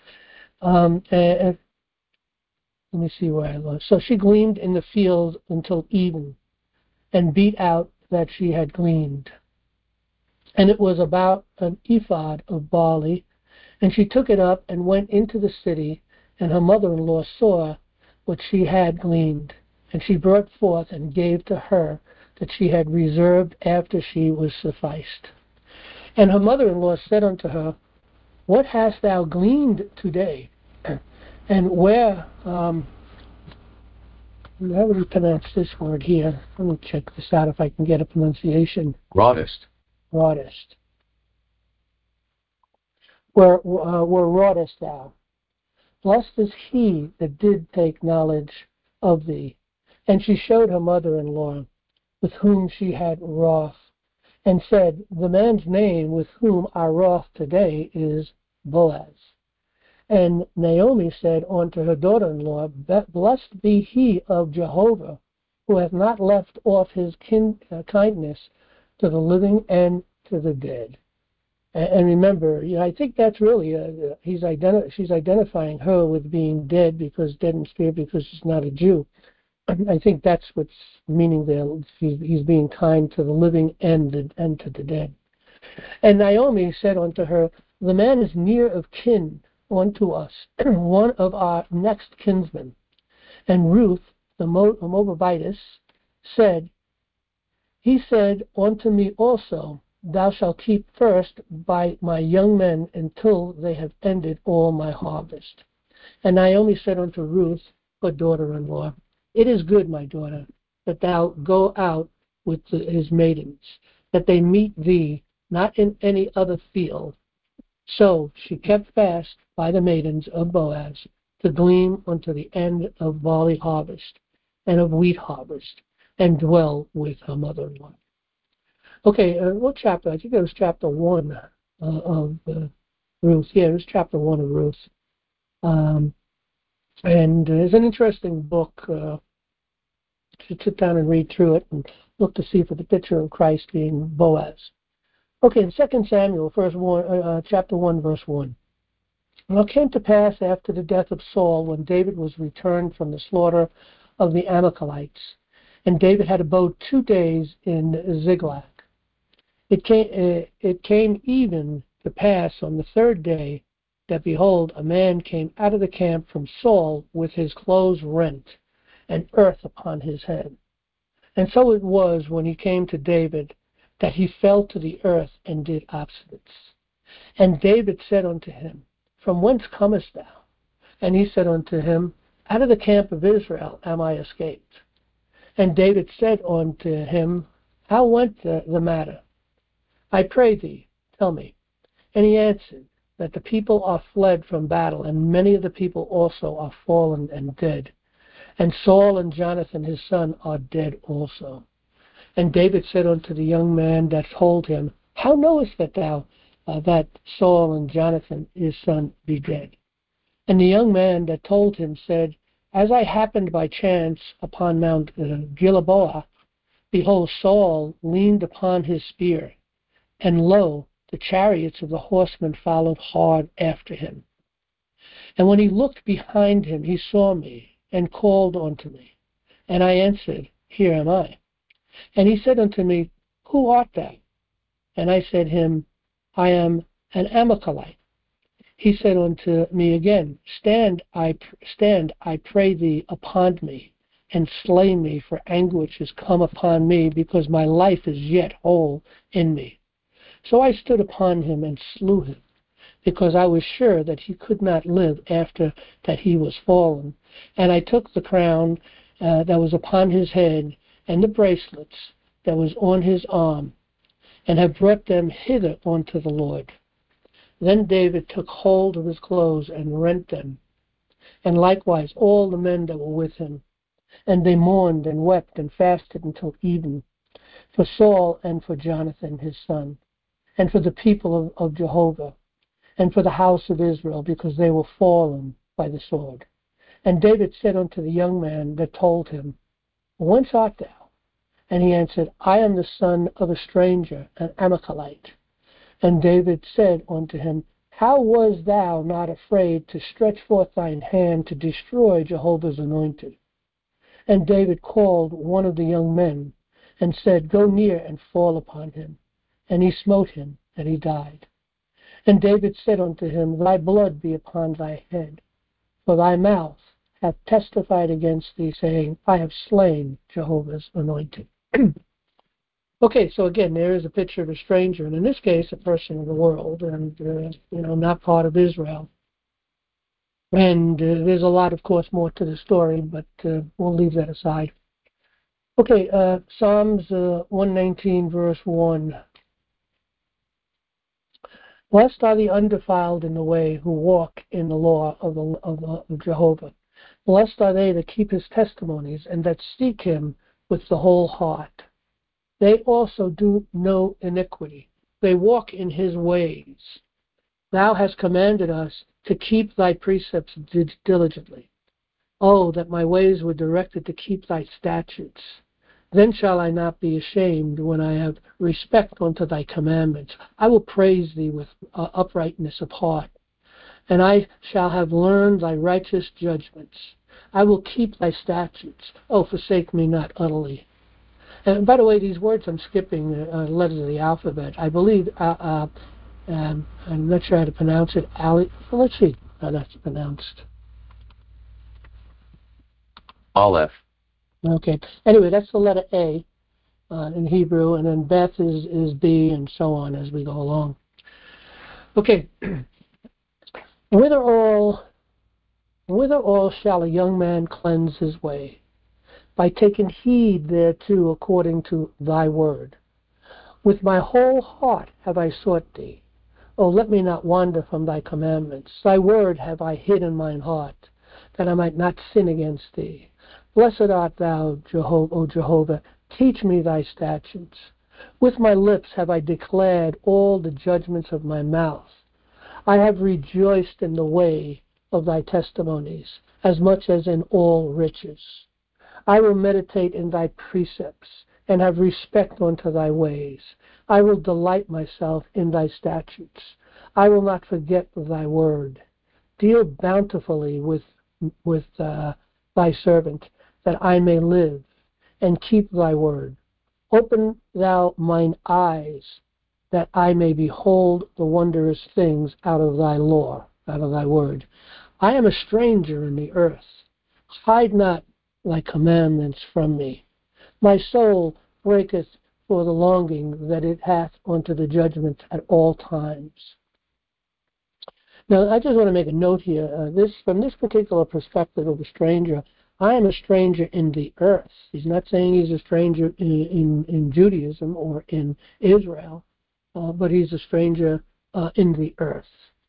Let me see where I was. So she gleaned in the fields until even, and beat out that she had gleaned. And it was about an ephod of barley, and she took it up and went into the city, and her mother-in-law saw what she had gleaned. And she brought forth and gave to her that she had reserved after she was sufficed. And her mother-in-law said unto her, What hast thou gleaned today? And where, how would you pronounce this word here? Let me check this out if I can get a pronunciation. Wroughtest. Wroughtest. Where wroughtest thou? Blessed is he that did take knowledge of thee. And she showed her mother-in-law, with whom she had wroth, and said, The man's name with whom I wroth today is Boaz. And Naomi said unto her daughter-in-law, Blessed be he of Jehovah, who hath not left off his kindness to the living and to the dead. And remember, I think that's really, she's identifying her with being dead, because dead in spirit, because she's not a Jew. I think that's what's meaning there. He's being kind to the living and to the dead. And Naomi said unto her, The man is near of kin unto us, one of our next kinsmen. And Ruth, the Moabitess, said, He said unto me also, Thou shalt keep first by my young men until they have ended all my harvest. And Naomi said unto Ruth, her daughter-in-law, It is good, my daughter, that thou go out with his maidens, that they meet thee not in any other field. So she kept fast by the maidens of Boaz to glean unto the end of barley harvest and of wheat harvest, and dwell with her mother-in-law. Okay, what chapter? I think it was chapter 1 of Ruth. Yeah, it was chapter 1 of Ruth. And it's an interesting book. You should sit down and read through it and look to see for the picture of Christ being Boaz. Okay, in 2 Samuel, chapter 1, verse 1. Now it came to pass after the death of Saul, when David was returned from the slaughter of the Amalekites, and David had abode 2 days in Ziklag. It came even to pass on the 3rd day that, behold, a man came out of the camp from Saul with his clothes rent, and earth upon his head. And so it was, when he came to David, that he fell to the earth and did obstinence. And David said unto him, From whence comest thou? And he said unto him, Out of the camp of Israel am I escaped. And David said unto him, How went the matter? I pray thee, tell me. And he answered, That the people are fled from battle, and many of the people also are fallen and dead. And Saul and Jonathan his son are dead also. And David said unto the young man that told him, How knowest that thou that Saul and Jonathan his son be dead? And the young man that told him said, As I happened by chance upon Mount Gilboa, behold, Saul leaned upon his spear, and lo, the chariots of the horsemen followed hard after him. And when he looked behind him, he saw me, and called unto me. And I answered, Here am I. And he said unto me, Who art thou? And I said him, I am an Amalekite. He said unto me again, Stand, I pray thee, upon me, and slay me, for anguish is come upon me, because my life is yet whole in me. So I stood upon him and slew him. because I was sure that he could not live after that he was fallen. And I took the crown that was upon his head, and the bracelets that was on his arm, and have brought them hither unto the Lord. Then David took hold of his clothes and rent them, and likewise all the men that were with him. And they mourned and wept and fasted until even, for Saul and for Jonathan his son, and for the people of Jehovah, and for the house of Israel, because they were fallen by the sword. And David said unto the young man that told him, Whence art thou? And he answered, I am the son of a stranger, an Amalekite. And David said unto him, How was thou not afraid to stretch forth thine hand to destroy Jehovah's anointed? And David called one of the young men, and said, Go near and fall upon him. And he smote him, and he died. And David said unto him, Thy blood be upon thy head, for thy mouth hath testified against thee, saying, I have slain Jehovah's anointed. Okay, so again, there is a picture of a stranger, and in this case, a person of the world, and not part of Israel. And there's a lot, of course, more to the story, but we'll leave that aside. Okay, Psalms 119, verse 1. Blessed are the undefiled in the way who walk in the law of Jehovah. Blessed are they that keep his testimonies and that seek him with the whole heart. They also do no iniquity. They walk in his ways. Thou hast commanded us to keep thy precepts diligently. Oh, that my ways were directed to keep thy statutes. Then shall I not be ashamed when I have respect unto thy commandments. I will praise thee with uprightness of heart, and I shall have learned thy righteous judgments. I will keep thy statutes. Oh, forsake me not utterly. And by the way, these words I'm skipping letters of the alphabet. I believe, I'm not sure how to pronounce it. Let's see how that's pronounced. Aleph. Okay. Anyway, that's the letter A in Hebrew, and then Beth is B, and so on as we go along. Okay. Whither all shall a young man cleanse his way? By taking heed thereto according to thy word. With my whole heart have I sought thee. O let me not wander from thy commandments. Thy word have I hid in mine heart, that I might not sin against thee. Blessed art thou, O Jehovah, teach me thy statutes. With my lips have I declared all the judgments of my mouth. I have rejoiced in the way of thy testimonies, as much as in all riches. I will meditate in thy precepts, and have respect unto thy ways. I will delight myself in thy statutes. I will not forget thy word. Deal bountifully with thy servant, that I may live, and keep thy word. Open thou mine eyes, that I may behold the wondrous things out of thy law, out of thy word. I am a stranger in the earth. Hide not thy commandments from me. My soul breaketh for the longing that it hath unto the judgment at all times. Now, I just want to make a note here. From this particular perspective of a stranger, I am a stranger in the earth. He's not saying he's a stranger in Judaism or in Israel, but he's a stranger in the earth.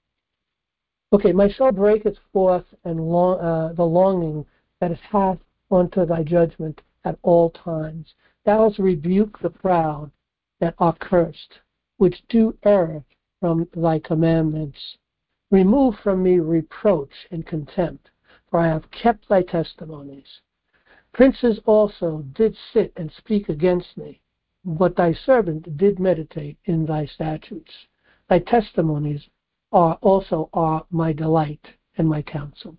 Okay, my soul breaketh forth and the longing that it hath unto thy judgment at all times. Thou hast rebuked the proud that are cursed, which do err from thy commandments. Remove from me reproach and contempt, for I have kept thy testimonies. Princes also did sit and speak against me, but thy servant did meditate in thy statutes. Thy testimonies are my delight and my counsels.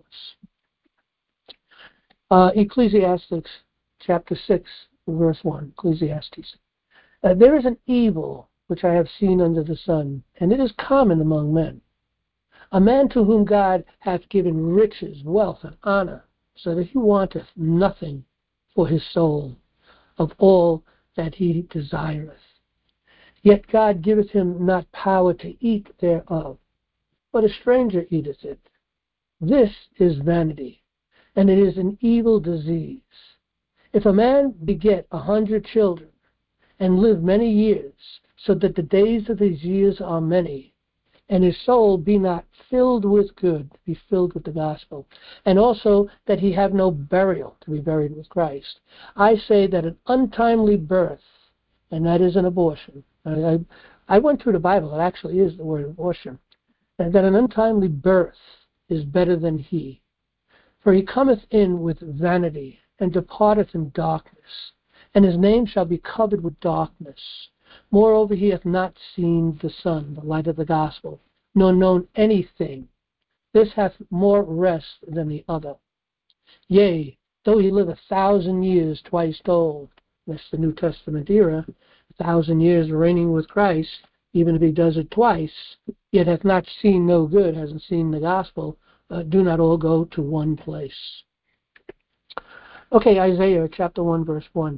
Ecclesiastes chapter 6, verse 1. Ecclesiastes. There is an evil which I have seen under the sun, and it is common among men. A man to whom God hath given riches, wealth, and honor, so that he wanteth nothing for his soul of all that he desireth. Yet God giveth him not power to eat thereof. but a stranger eateth it. This is vanity, and it is an evil disease. If a man beget 100 children, and live many years, so that the days of his years are many, and his soul be not filled with good, be filled with the gospel, and also that he have no burial, to be buried with Christ, I say that an untimely birth, and that is an abortion. I went through the Bible, it actually is the word abortion, and that an untimely birth is better than he. For he cometh in with vanity, and departeth in darkness, and his name shall be covered with darkness. Moreover, he hath not seen the sun, the light of the gospel, nor known anything. This hath more rest than the other. Yea, though he live 1,000 years twice told, that's the New Testament era, 1,000 years reigning with Christ, even if he does it twice, yet hath not seen no good, hasn't seen the gospel, do not all go to one place. Okay, Isaiah chapter 1, verse 1.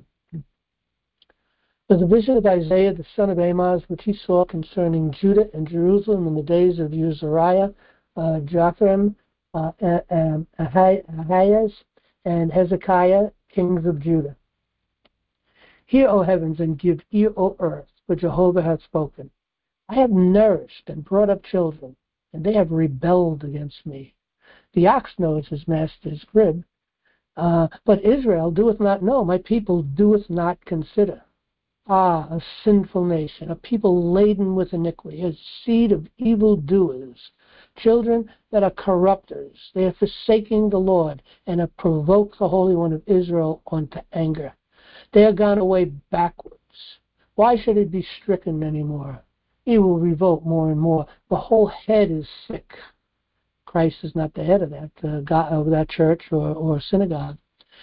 The vision of Isaiah, the son of Amoz, which he saw concerning Judah and Jerusalem in the days of Uzziah, Jotham, Ahaz, and Hezekiah, kings of Judah. Hear, O heavens, and give ear, O earth, for Jehovah hath spoken. I have nourished and brought up children, and they have rebelled against me. The ox knows his master's crib, but Israel doeth not know, my people doeth not consider. Ah, a sinful nation, a people laden with iniquity, a seed of evildoers, children that are corrupters. They are forsaking the Lord and have provoked the Holy One of Israel unto anger. They are gone away backwards. Why should it be stricken any more? He will revolt more and more. The whole head is sick. Christ is not the head of that church or synagogue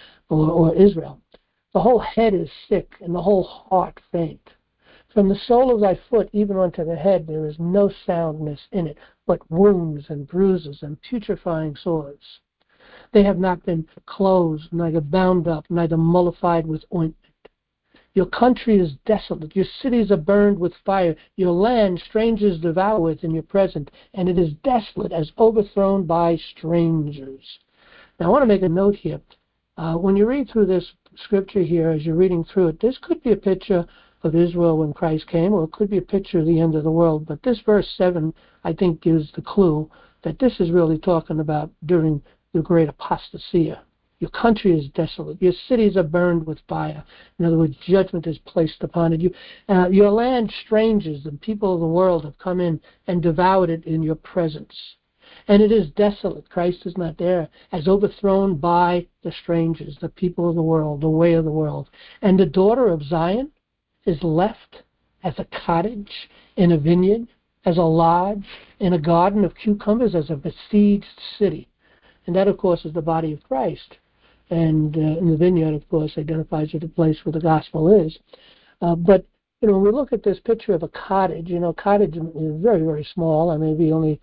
or Israel. The whole head is sick, and the whole heart faint. From the sole of thy foot even unto the head there is no soundness in it, but wounds and bruises and putrefying sores. They have not been closed, neither bound up, neither mollified with ointment. Your country is desolate, your cities are burned with fire, your land strangers devour it in your presence, and it is desolate as overthrown by strangers. Now I want to make a note here. When you read through this scripture here, as you're reading through it, this could be a picture of Israel when Christ came, or it could be a picture of the end of the world. But this verse 7, I think, gives the clue that this is really talking about during the great apostasia. Your country is desolate. Your cities are burned with fire. In other words, judgment is placed upon it. Your land strangers, the people of the world have come in and devoured it in your presence. And it is desolate. Christ is not there, as overthrown by the strangers, the people of the world, the way of the world. And the daughter of Zion is left as a cottage in a vineyard, as a lodge in a garden of cucumbers, as a besieged city. And that, of course, is the body of Christ. And in the vineyard, of course, identifies with the place where the gospel is. But when we look at this picture of a cottage, cottage is very, very small. I maybe only,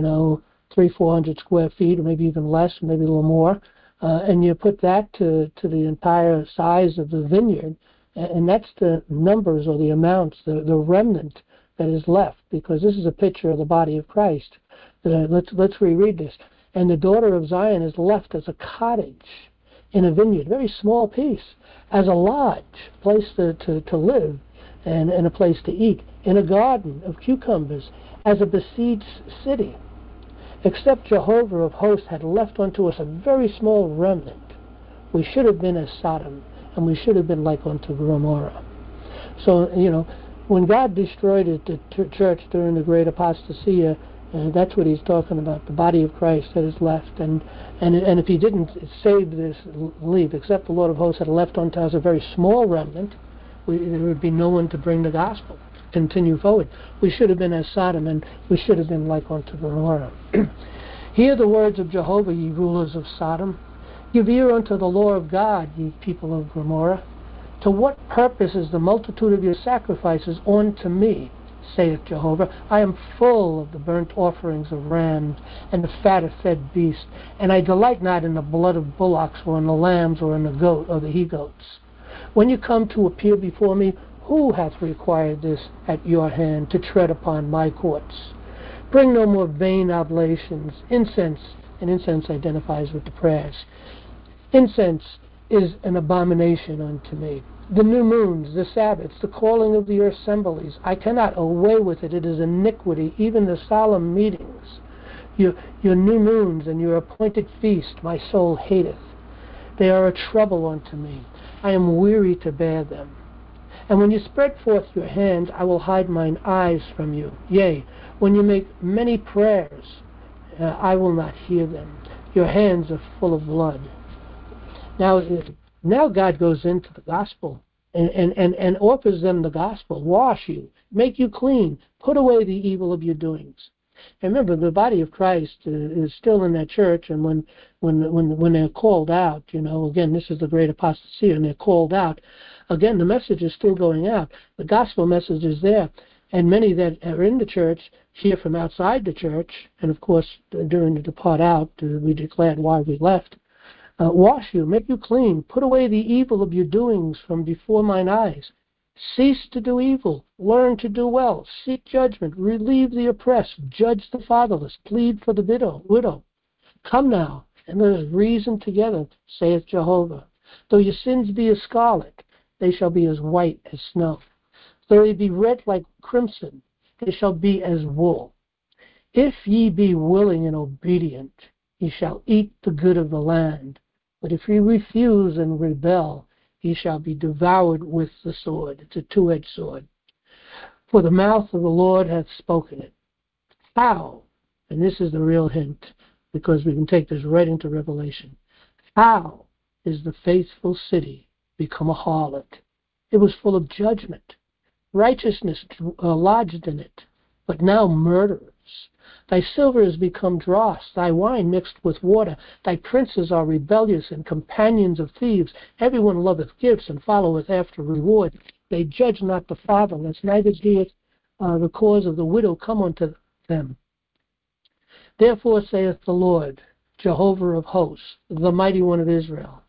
300-400 square feet, or maybe even less, maybe a little more. And you put that to the entire size of the vineyard, and that's the numbers or the amounts, the remnant that is left, because this is a picture of the body of Christ. Let's reread this. And the daughter of Zion is left as a cottage in a vineyard, very small piece, as a lodge, place to live and a place to eat, in a garden of cucumbers, as a besieged city. Except Jehovah of hosts had left unto us a very small remnant, we should have been as Sodom, and we should have been like unto Gomorrah. So, when God destroyed the church during the great apostasy, that's what he's talking about, the body of Christ that is left. And if he didn't save this leave, except the Lord of hosts had left unto us a very small remnant, there would be no one to bring the gospel, continue forward. We should have been as Sodom, and we should have been like unto Gomorrah. Hear the words of Jehovah, ye rulers of Sodom. Give ear unto the law of God, ye people of Gomorrah. To what purpose is the multitude of your sacrifices unto me, saith Jehovah? I am full of the burnt offerings of rams and the fat of fed beasts, and I delight not in the blood of bullocks, or in the lambs, or in the goat, or the he-goats. When you come to appear before me, who hath required this at your hand, to tread upon my courts? Bring no more vain oblations. Incense, and incense identifies with the prayers. Incense is an abomination unto me. The new moons, the Sabbaths, the calling of the assemblies, I cannot away with it. It is iniquity, even the solemn meetings. Your new moons and your appointed feast my soul hateth. They are a trouble unto me. I am weary to bear them. And when you spread forth your hands, I will hide mine eyes from you. Yea, when you make many prayers, I will not hear them. Your hands are full of blood. Now God goes into the gospel and offers them the gospel. Wash you, make you clean, put away the evil of your doings. And remember, the body of Christ is still in that church, and when they're called out, again, this is the great apostasy, and they're called out, again, the message is still going out. The gospel message is there. And many that are in the church hear from outside the church, and of course, during the depart out, we declared why we left. Wash you, make you clean, put away the evil of your doings from before mine eyes. Cease to do evil, learn to do well, seek judgment, relieve the oppressed, judge the fatherless, plead for the widow. Come now, and let us reason together, saith Jehovah. Though your sins be as scarlet, they shall be as white as snow. Though they be red like crimson, they shall be as wool. If ye be willing and obedient, ye shall eat the good of the land. But if ye refuse and rebel, ye shall be devoured with the sword. It's a two-edged sword. For the mouth of the Lord hath spoken it. How? And this is the real hint, because we can take this right into Revelation. How is the faithful city become a harlot? It was full of judgment. Righteousness lodged in it, but now murderers. Thy silver is become dross, thy wine mixed with water. Thy princes are rebellious and companions of thieves. Everyone loveth gifts and followeth after reward. They judge not the fatherless, neither doeth the cause of the widow come unto them. Therefore saith the Lord, Jehovah of hosts, the mighty one of Israel,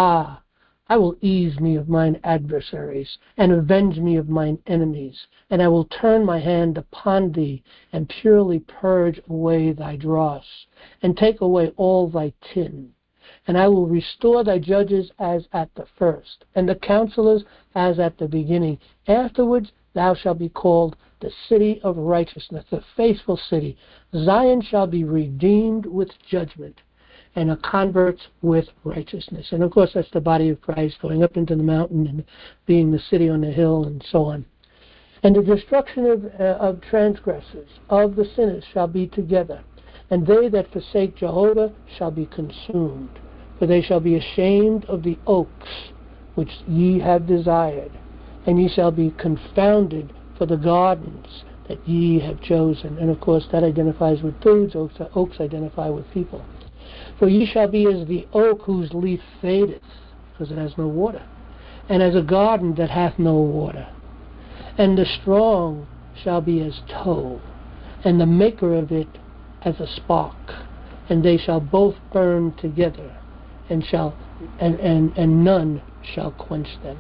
I will ease me of mine adversaries, and avenge me of mine enemies, and I will turn my hand upon thee, and purely purge away thy dross, and take away all thy tin. And I will restore thy judges as at the first, and the counselors as at the beginning. Afterwards thou shalt be called the city of righteousness, the faithful city. Zion shall be redeemed with judgment, and a converts with righteousness. And of course that's the body of Christ going up into the mountain and being the city on the hill and so on. And the destruction of transgressors, of the sinners, shall be together, and they that forsake Jehovah shall be consumed. For they shall be ashamed of the oaks which ye have desired, and ye shall be confounded for the gardens that ye have chosen. And of course that identifies with foods. Oaks identify with people. For ye shall be as the oak whose leaf fadeth, because it has no water, and as a garden that hath no water. And the strong shall be as tow, and the maker of it as a spark, and they shall both burn together, and none shall quench them.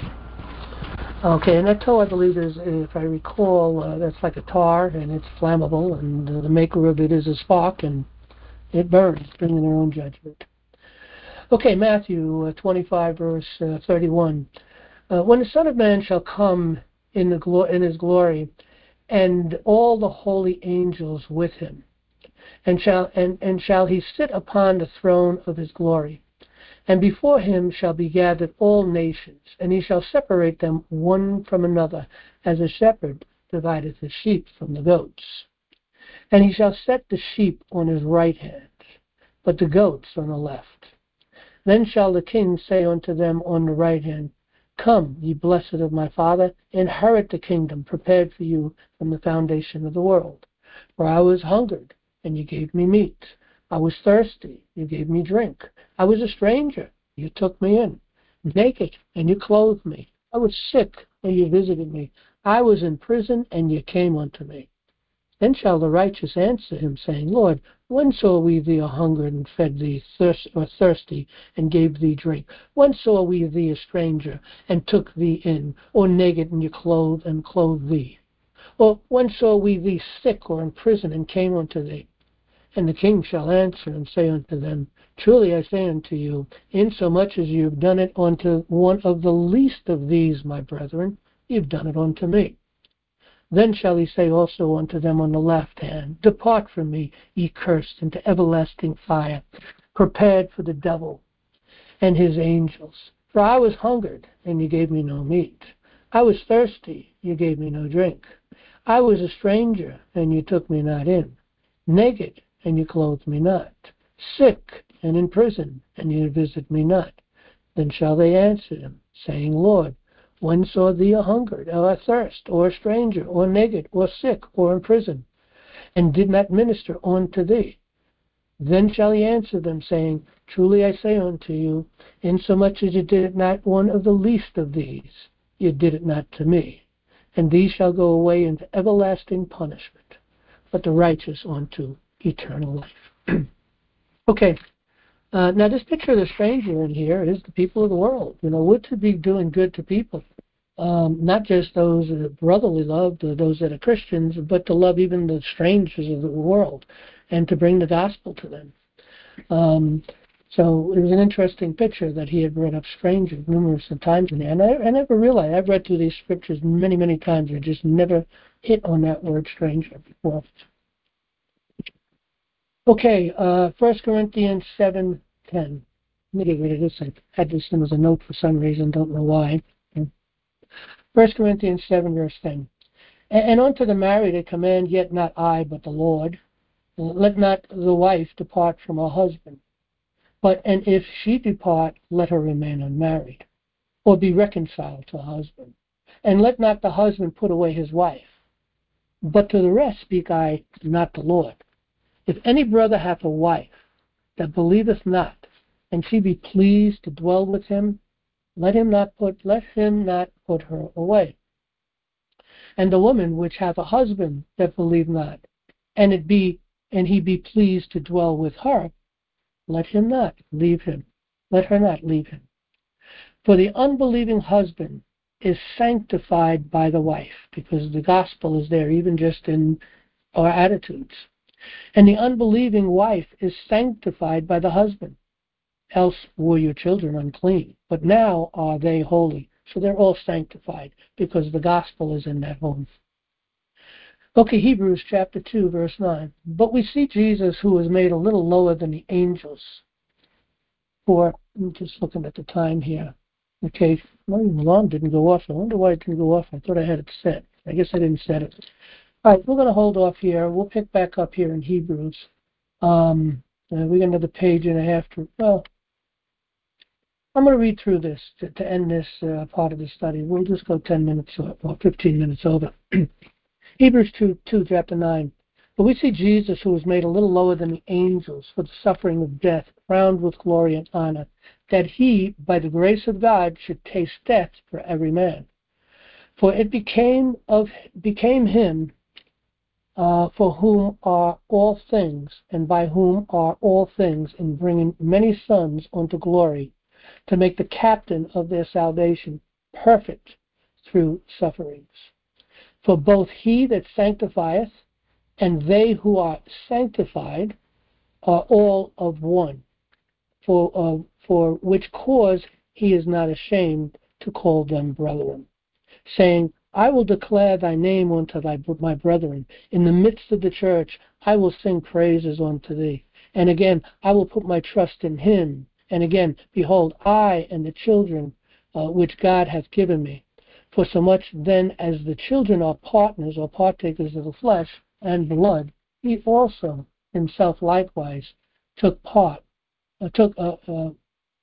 Okay, and that tow, I believe, is, if I recall, that's like a tar, and it's flammable, and the maker of it is a spark, and it burns, bringing their own judgment. Okay, Matthew 25, verse 31. When the Son of Man shall come in his glory, and all the holy angels with him, and shall he sit upon the throne of his glory, and before him shall be gathered all nations, and he shall separate them one from another, as a shepherd divideth his sheep from the goats. And he shall set the sheep on his right hand, but the goats on the left. Then shall the king say unto them on the right hand, Come, ye blessed of my Father, inherit the kingdom prepared for you from the foundation of the world. For I was hungered, and you gave me meat. I was thirsty, you gave me drink. I was a stranger, you took me in. Naked, and you clothed me. I was sick, and you visited me. I was in prison, and you came unto me. Then shall the righteous answer him, saying, Lord, when saw we thee a hungered and fed thee, thirsty, and gave thee drink? When saw we thee a stranger, and took thee in, or naked, and you clothed thee? Or when saw we thee sick or in prison, and came unto thee? And the king shall answer and say unto them, Truly I say unto you, insomuch as you have done it unto one of the least of these my brethren, ye have done it unto me. Then shall he say also unto them on the left hand, Depart from me, ye cursed, into everlasting fire, prepared for the devil and his angels. For I was hungered, and ye gave me no meat. I was thirsty, ye gave me no drink. I was a stranger, and ye took me not in. Naked, and ye clothed me not. Sick, and in prison, and ye visited me not. Then shall they answer him, saying, Lord, when saw thee a hungered, or athirst, or a stranger, or naked, or sick, or in prison, and did not minister unto thee? Then shall he answer them, saying, Truly I say unto you, insomuch as you did it not one of the least of these, you did it not to me. And these shall go away into everlasting punishment, but the righteous unto eternal life. Okay, now this picture of the stranger in here is the people of the world. We're to be doing good to people, not just those that are brotherly loved or those that are Christians, but to love even the strangers of the world and to bring the gospel to them. So it was an interesting picture that he had brought up stranger numerous times in there. And I never realized, I've read through these scriptures many, many times, and just never hit on that word stranger before. Okay, 1 Corinthians 7:10. Let me get rid of this. I had this in as a note for some reason, don't know why. 1 Corinthians 7, verse 10. And unto the married I command, yet not I, but the Lord. Let not the wife depart from her husband. And if she depart, let her remain unmarried, or be reconciled to her husband. And let not the husband put away his wife. But to the rest speak I, not the Lord. If any brother hath a wife that believeth not, and she be pleased to dwell with him, let him not put her away. And the woman which hath a husband that believe not, and he be pleased to dwell with her, let her not leave him. For the unbelieving husband is sanctified by the wife, because the gospel is there even just in our attitudes. And the unbelieving wife is sanctified by the husband. Else were your children unclean, but now are they holy. So they're all sanctified because the gospel is in that home. Okay, Hebrews chapter 2, verse 9. But we see Jesus, who was made a little lower than the angels. I'm just looking at the time here. Okay, my alarm didn't go off. I wonder why it didn't go off. I thought I had it set. I guess I didn't set it. All right, we're going to hold off here. We'll pick back up here in Hebrews. We got another page and a half I'm going to read through this to end this part of the study. We'll just go 10 minutes or 15 minutes over. Hebrews 2, chapter 9. But we see Jesus, who was made a little lower than the angels for the suffering of death, crowned with glory and honor, that he, by the grace of God, should taste death for every man. For it became him for whom are all things, and by whom are all things, in bringing many sons unto glory, to make the captain of their salvation perfect through sufferings. For both he that sanctifieth and they who are sanctified are all of one, for which cause he is not ashamed to call them brethren, saying, I will declare thy name unto my brethren. In the midst of the church I will sing praises unto thee. And again, I will put my trust in him. And again, behold, I and the children which God hath given me. For so much then as the children are partners or partakers of the flesh and blood, he also himself likewise took part of the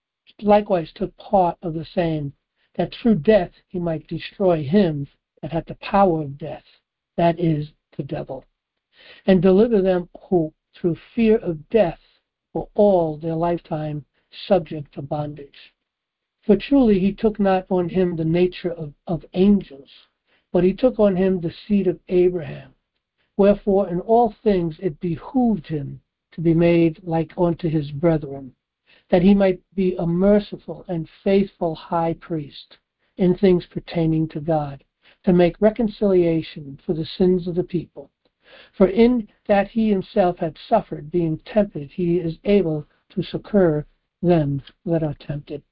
same, that through death he might destroy him that had the power of death, that is, the devil, and deliver them who, through fear of death, were all their lifetime subject to bondage. For truly he took not on him the nature of angels, but he took on him the seed of Abraham. Wherefore in all things it behooved him to be made like unto his brethren, that he might be a merciful and faithful high priest in things pertaining to God, to make reconciliation for the sins of the people. For in that he himself had suffered, being tempted, he is able to succor them that are tempted.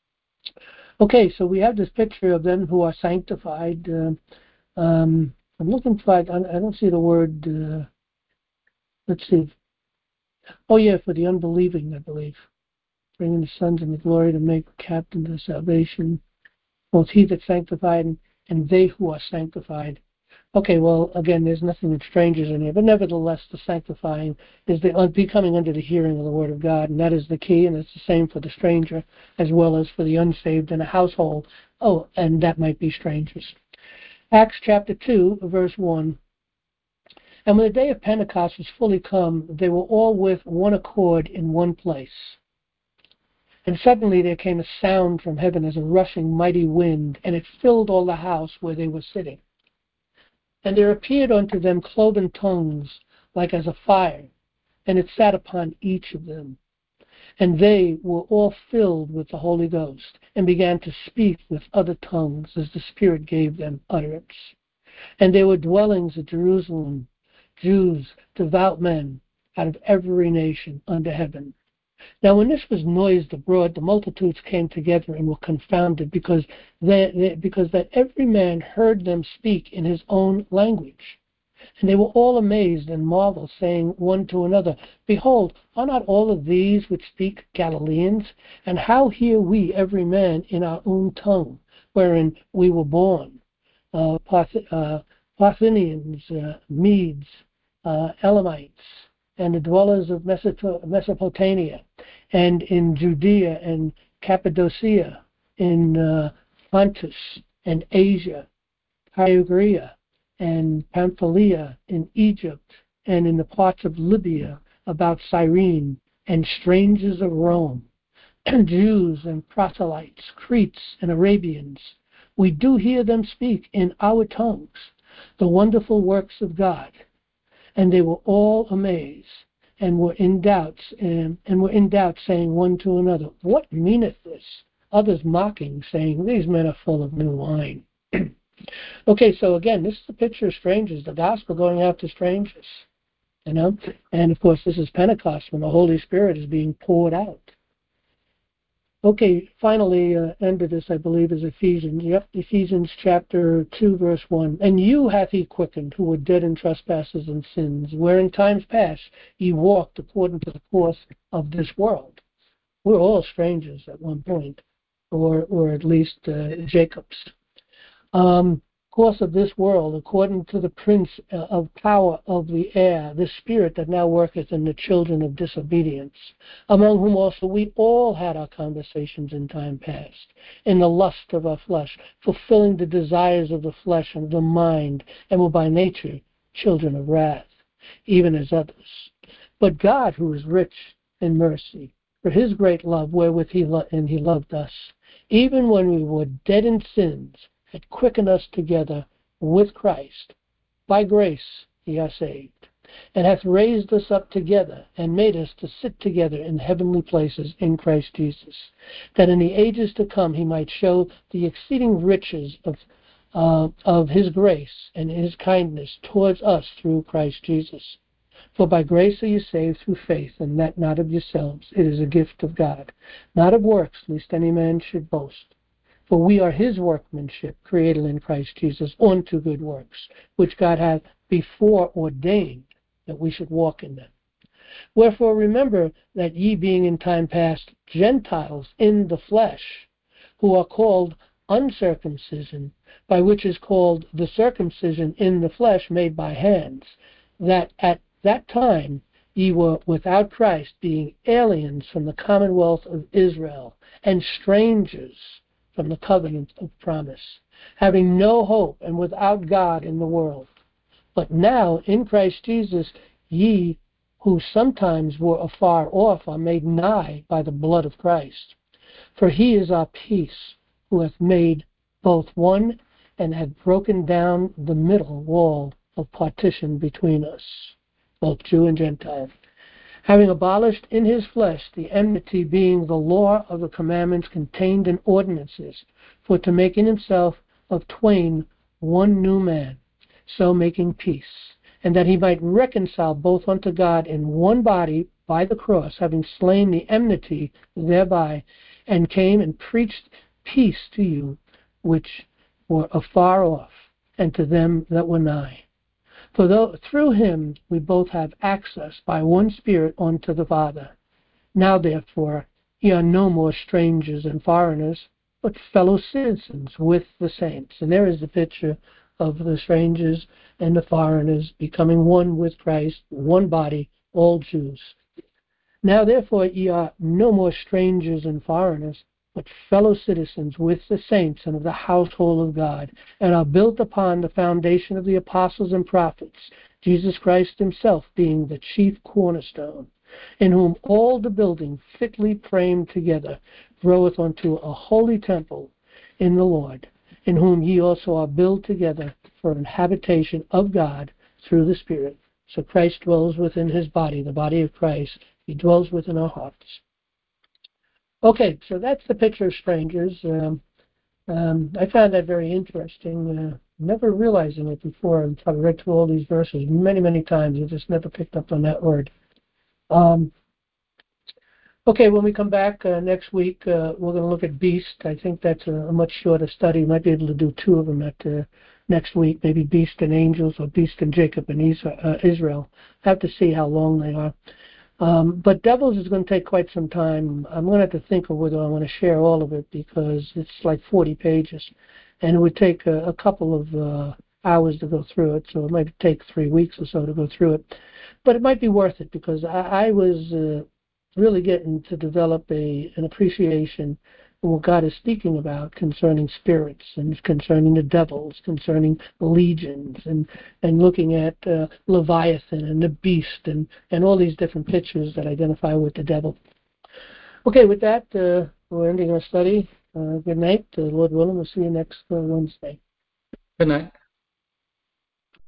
Okay, so we have this picture of them who are sanctified. I'm looking for, I don't see the word, let's see. Oh yeah, for the unbelieving, I believe. Bringing the sons into glory to make captain to salvation, both he that sanctified and they who are sanctified. Okay, well, again, there's nothing that strangers in here, but nevertheless, the sanctifying is the becoming under the hearing of the Word of God, and that is the key, and it's the same for the stranger as well as for the unsaved in a household. Oh, and that might be strangers. Acts chapter 2, verse 1. And when the day of Pentecost was fully come, they were all with one accord in one place. And suddenly there came a sound from heaven as a rushing mighty wind, and it filled all the house where they were sitting. And there appeared unto them cloven tongues like as a fire, and it sat upon each of them. And they were all filled with the Holy Ghost, and began to speak with other tongues as the Spirit gave them utterance. And there were dwellings at Jerusalem, Jews, devout men, out of every nation under heaven. Now when this was noised abroad, the multitudes came together and were confounded, because that every man heard them speak in his own language. And they were all amazed and marveled, saying one to another, Behold, are not all of these which speak Galileans? And how hear we every man in our own tongue, wherein we were born? Parthians, Medes, Elamites, and the dwellers of Mesopotamia, and in Judea and Cappadocia, in Pontus and Asia, Phrygia and Pamphylia, in Egypt, and in the parts of Libya about Cyrene, and strangers of Rome, Jews and proselytes, Cretes and Arabians. We do hear them speak in our tongues the wonderful works of God. And they were all amazed, and were in doubt, saying one to another, What meaneth this? Others mocking, saying, These men are full of new wine. Okay, so again, this is the picture of strangers, the gospel going out to strangers. And of course, this is Pentecost, when the Holy Spirit is being poured out. Okay, finally, end of this, I believe, is Ephesians. Yep, Ephesians chapter 2, verse 1. And you hath he quickened, who were dead in trespasses and sins, where in times past ye walked according to the course of this world. We're all strangers at one point, or at least Jacob's. Course of this world, according to the prince of power of the air, the spirit that now worketh in the children of disobedience, among whom also we all had our conversations in time past, in the lust of our flesh, fulfilling the desires of the flesh and of the mind, and were by nature children of wrath, even as others. But God, who is rich in mercy, for his great love wherewith he loved us, even when we were dead in sins, had quickened us together with Christ. By grace ye are saved, and hath raised us up together, and made us to sit together in heavenly places in Christ Jesus, that in the ages to come he might show the exceeding riches of his grace and his kindness towards us through Christ Jesus. For by grace are you saved through faith, and that not of yourselves. It is a gift of God, not of works, lest any man should boast. For we are his workmanship, created in Christ Jesus, unto good works, which God hath before ordained that we should walk in them. Wherefore remember that ye being in time past Gentiles in the flesh, who are called uncircumcision, by which is called the circumcision in the flesh made by hands, that at that time ye were without Christ, being aliens from the commonwealth of Israel, and strangers from the covenant of promise, having no hope and without God in the world. But now in Christ Jesus ye who sometimes were afar off are made nigh by the blood of Christ. For he is our peace, who hath made both one, and hath broken down the middle wall of partition between us, both Jew and Gentile, having abolished in his flesh the enmity, being the law of the commandments contained in ordinances, for to make in himself of twain one new man, so making peace, and that he might reconcile both unto God in one body by the cross, having slain the enmity thereby, and came and preached peace to you which were afar off, and to them that were nigh. For though through him we both have access by one Spirit unto the Father. Now therefore ye are no more strangers and foreigners, but fellow citizens with the saints. And there is the picture of the strangers and the foreigners becoming one with Christ, one body, all Jews. Now therefore ye are no more strangers and foreigners, but fellow citizens with the saints and of the household of God, and are built upon the foundation of the apostles and prophets, Jesus Christ himself being the chief cornerstone, in whom all the building fitly framed together groweth unto a holy temple in the Lord, in whom ye also are built together for an habitation of God through the Spirit. So Christ dwells within his body, the body of Christ. He dwells within our hearts. Okay, so that's the picture of strangers. I found that very interesting. Never realizing it before. I've read through all these verses many, many times. I just never picked up on that word. Okay, when we come back next week, we're going to look at beast. I think that's a much shorter study. We might be able to do two of them at next week, maybe beast and angels or beast and Jacob and Israel. I have to see how long they are. But devils is going to take quite some time. I'm going to have to think of whether I want to share all of it because it's like 40 pages. And it would take a couple of hours to go through it, so it might take 3 weeks or so to go through it. But it might be worth it because I was really getting to develop an appreciation for what God is speaking about concerning spirits and concerning the devils, concerning legions, and looking at Leviathan and the beast and all these different pictures that identify with the devil. Okay, with that, we're ending our study. Good night. Lord willing, we'll see you next Wednesday. Good night.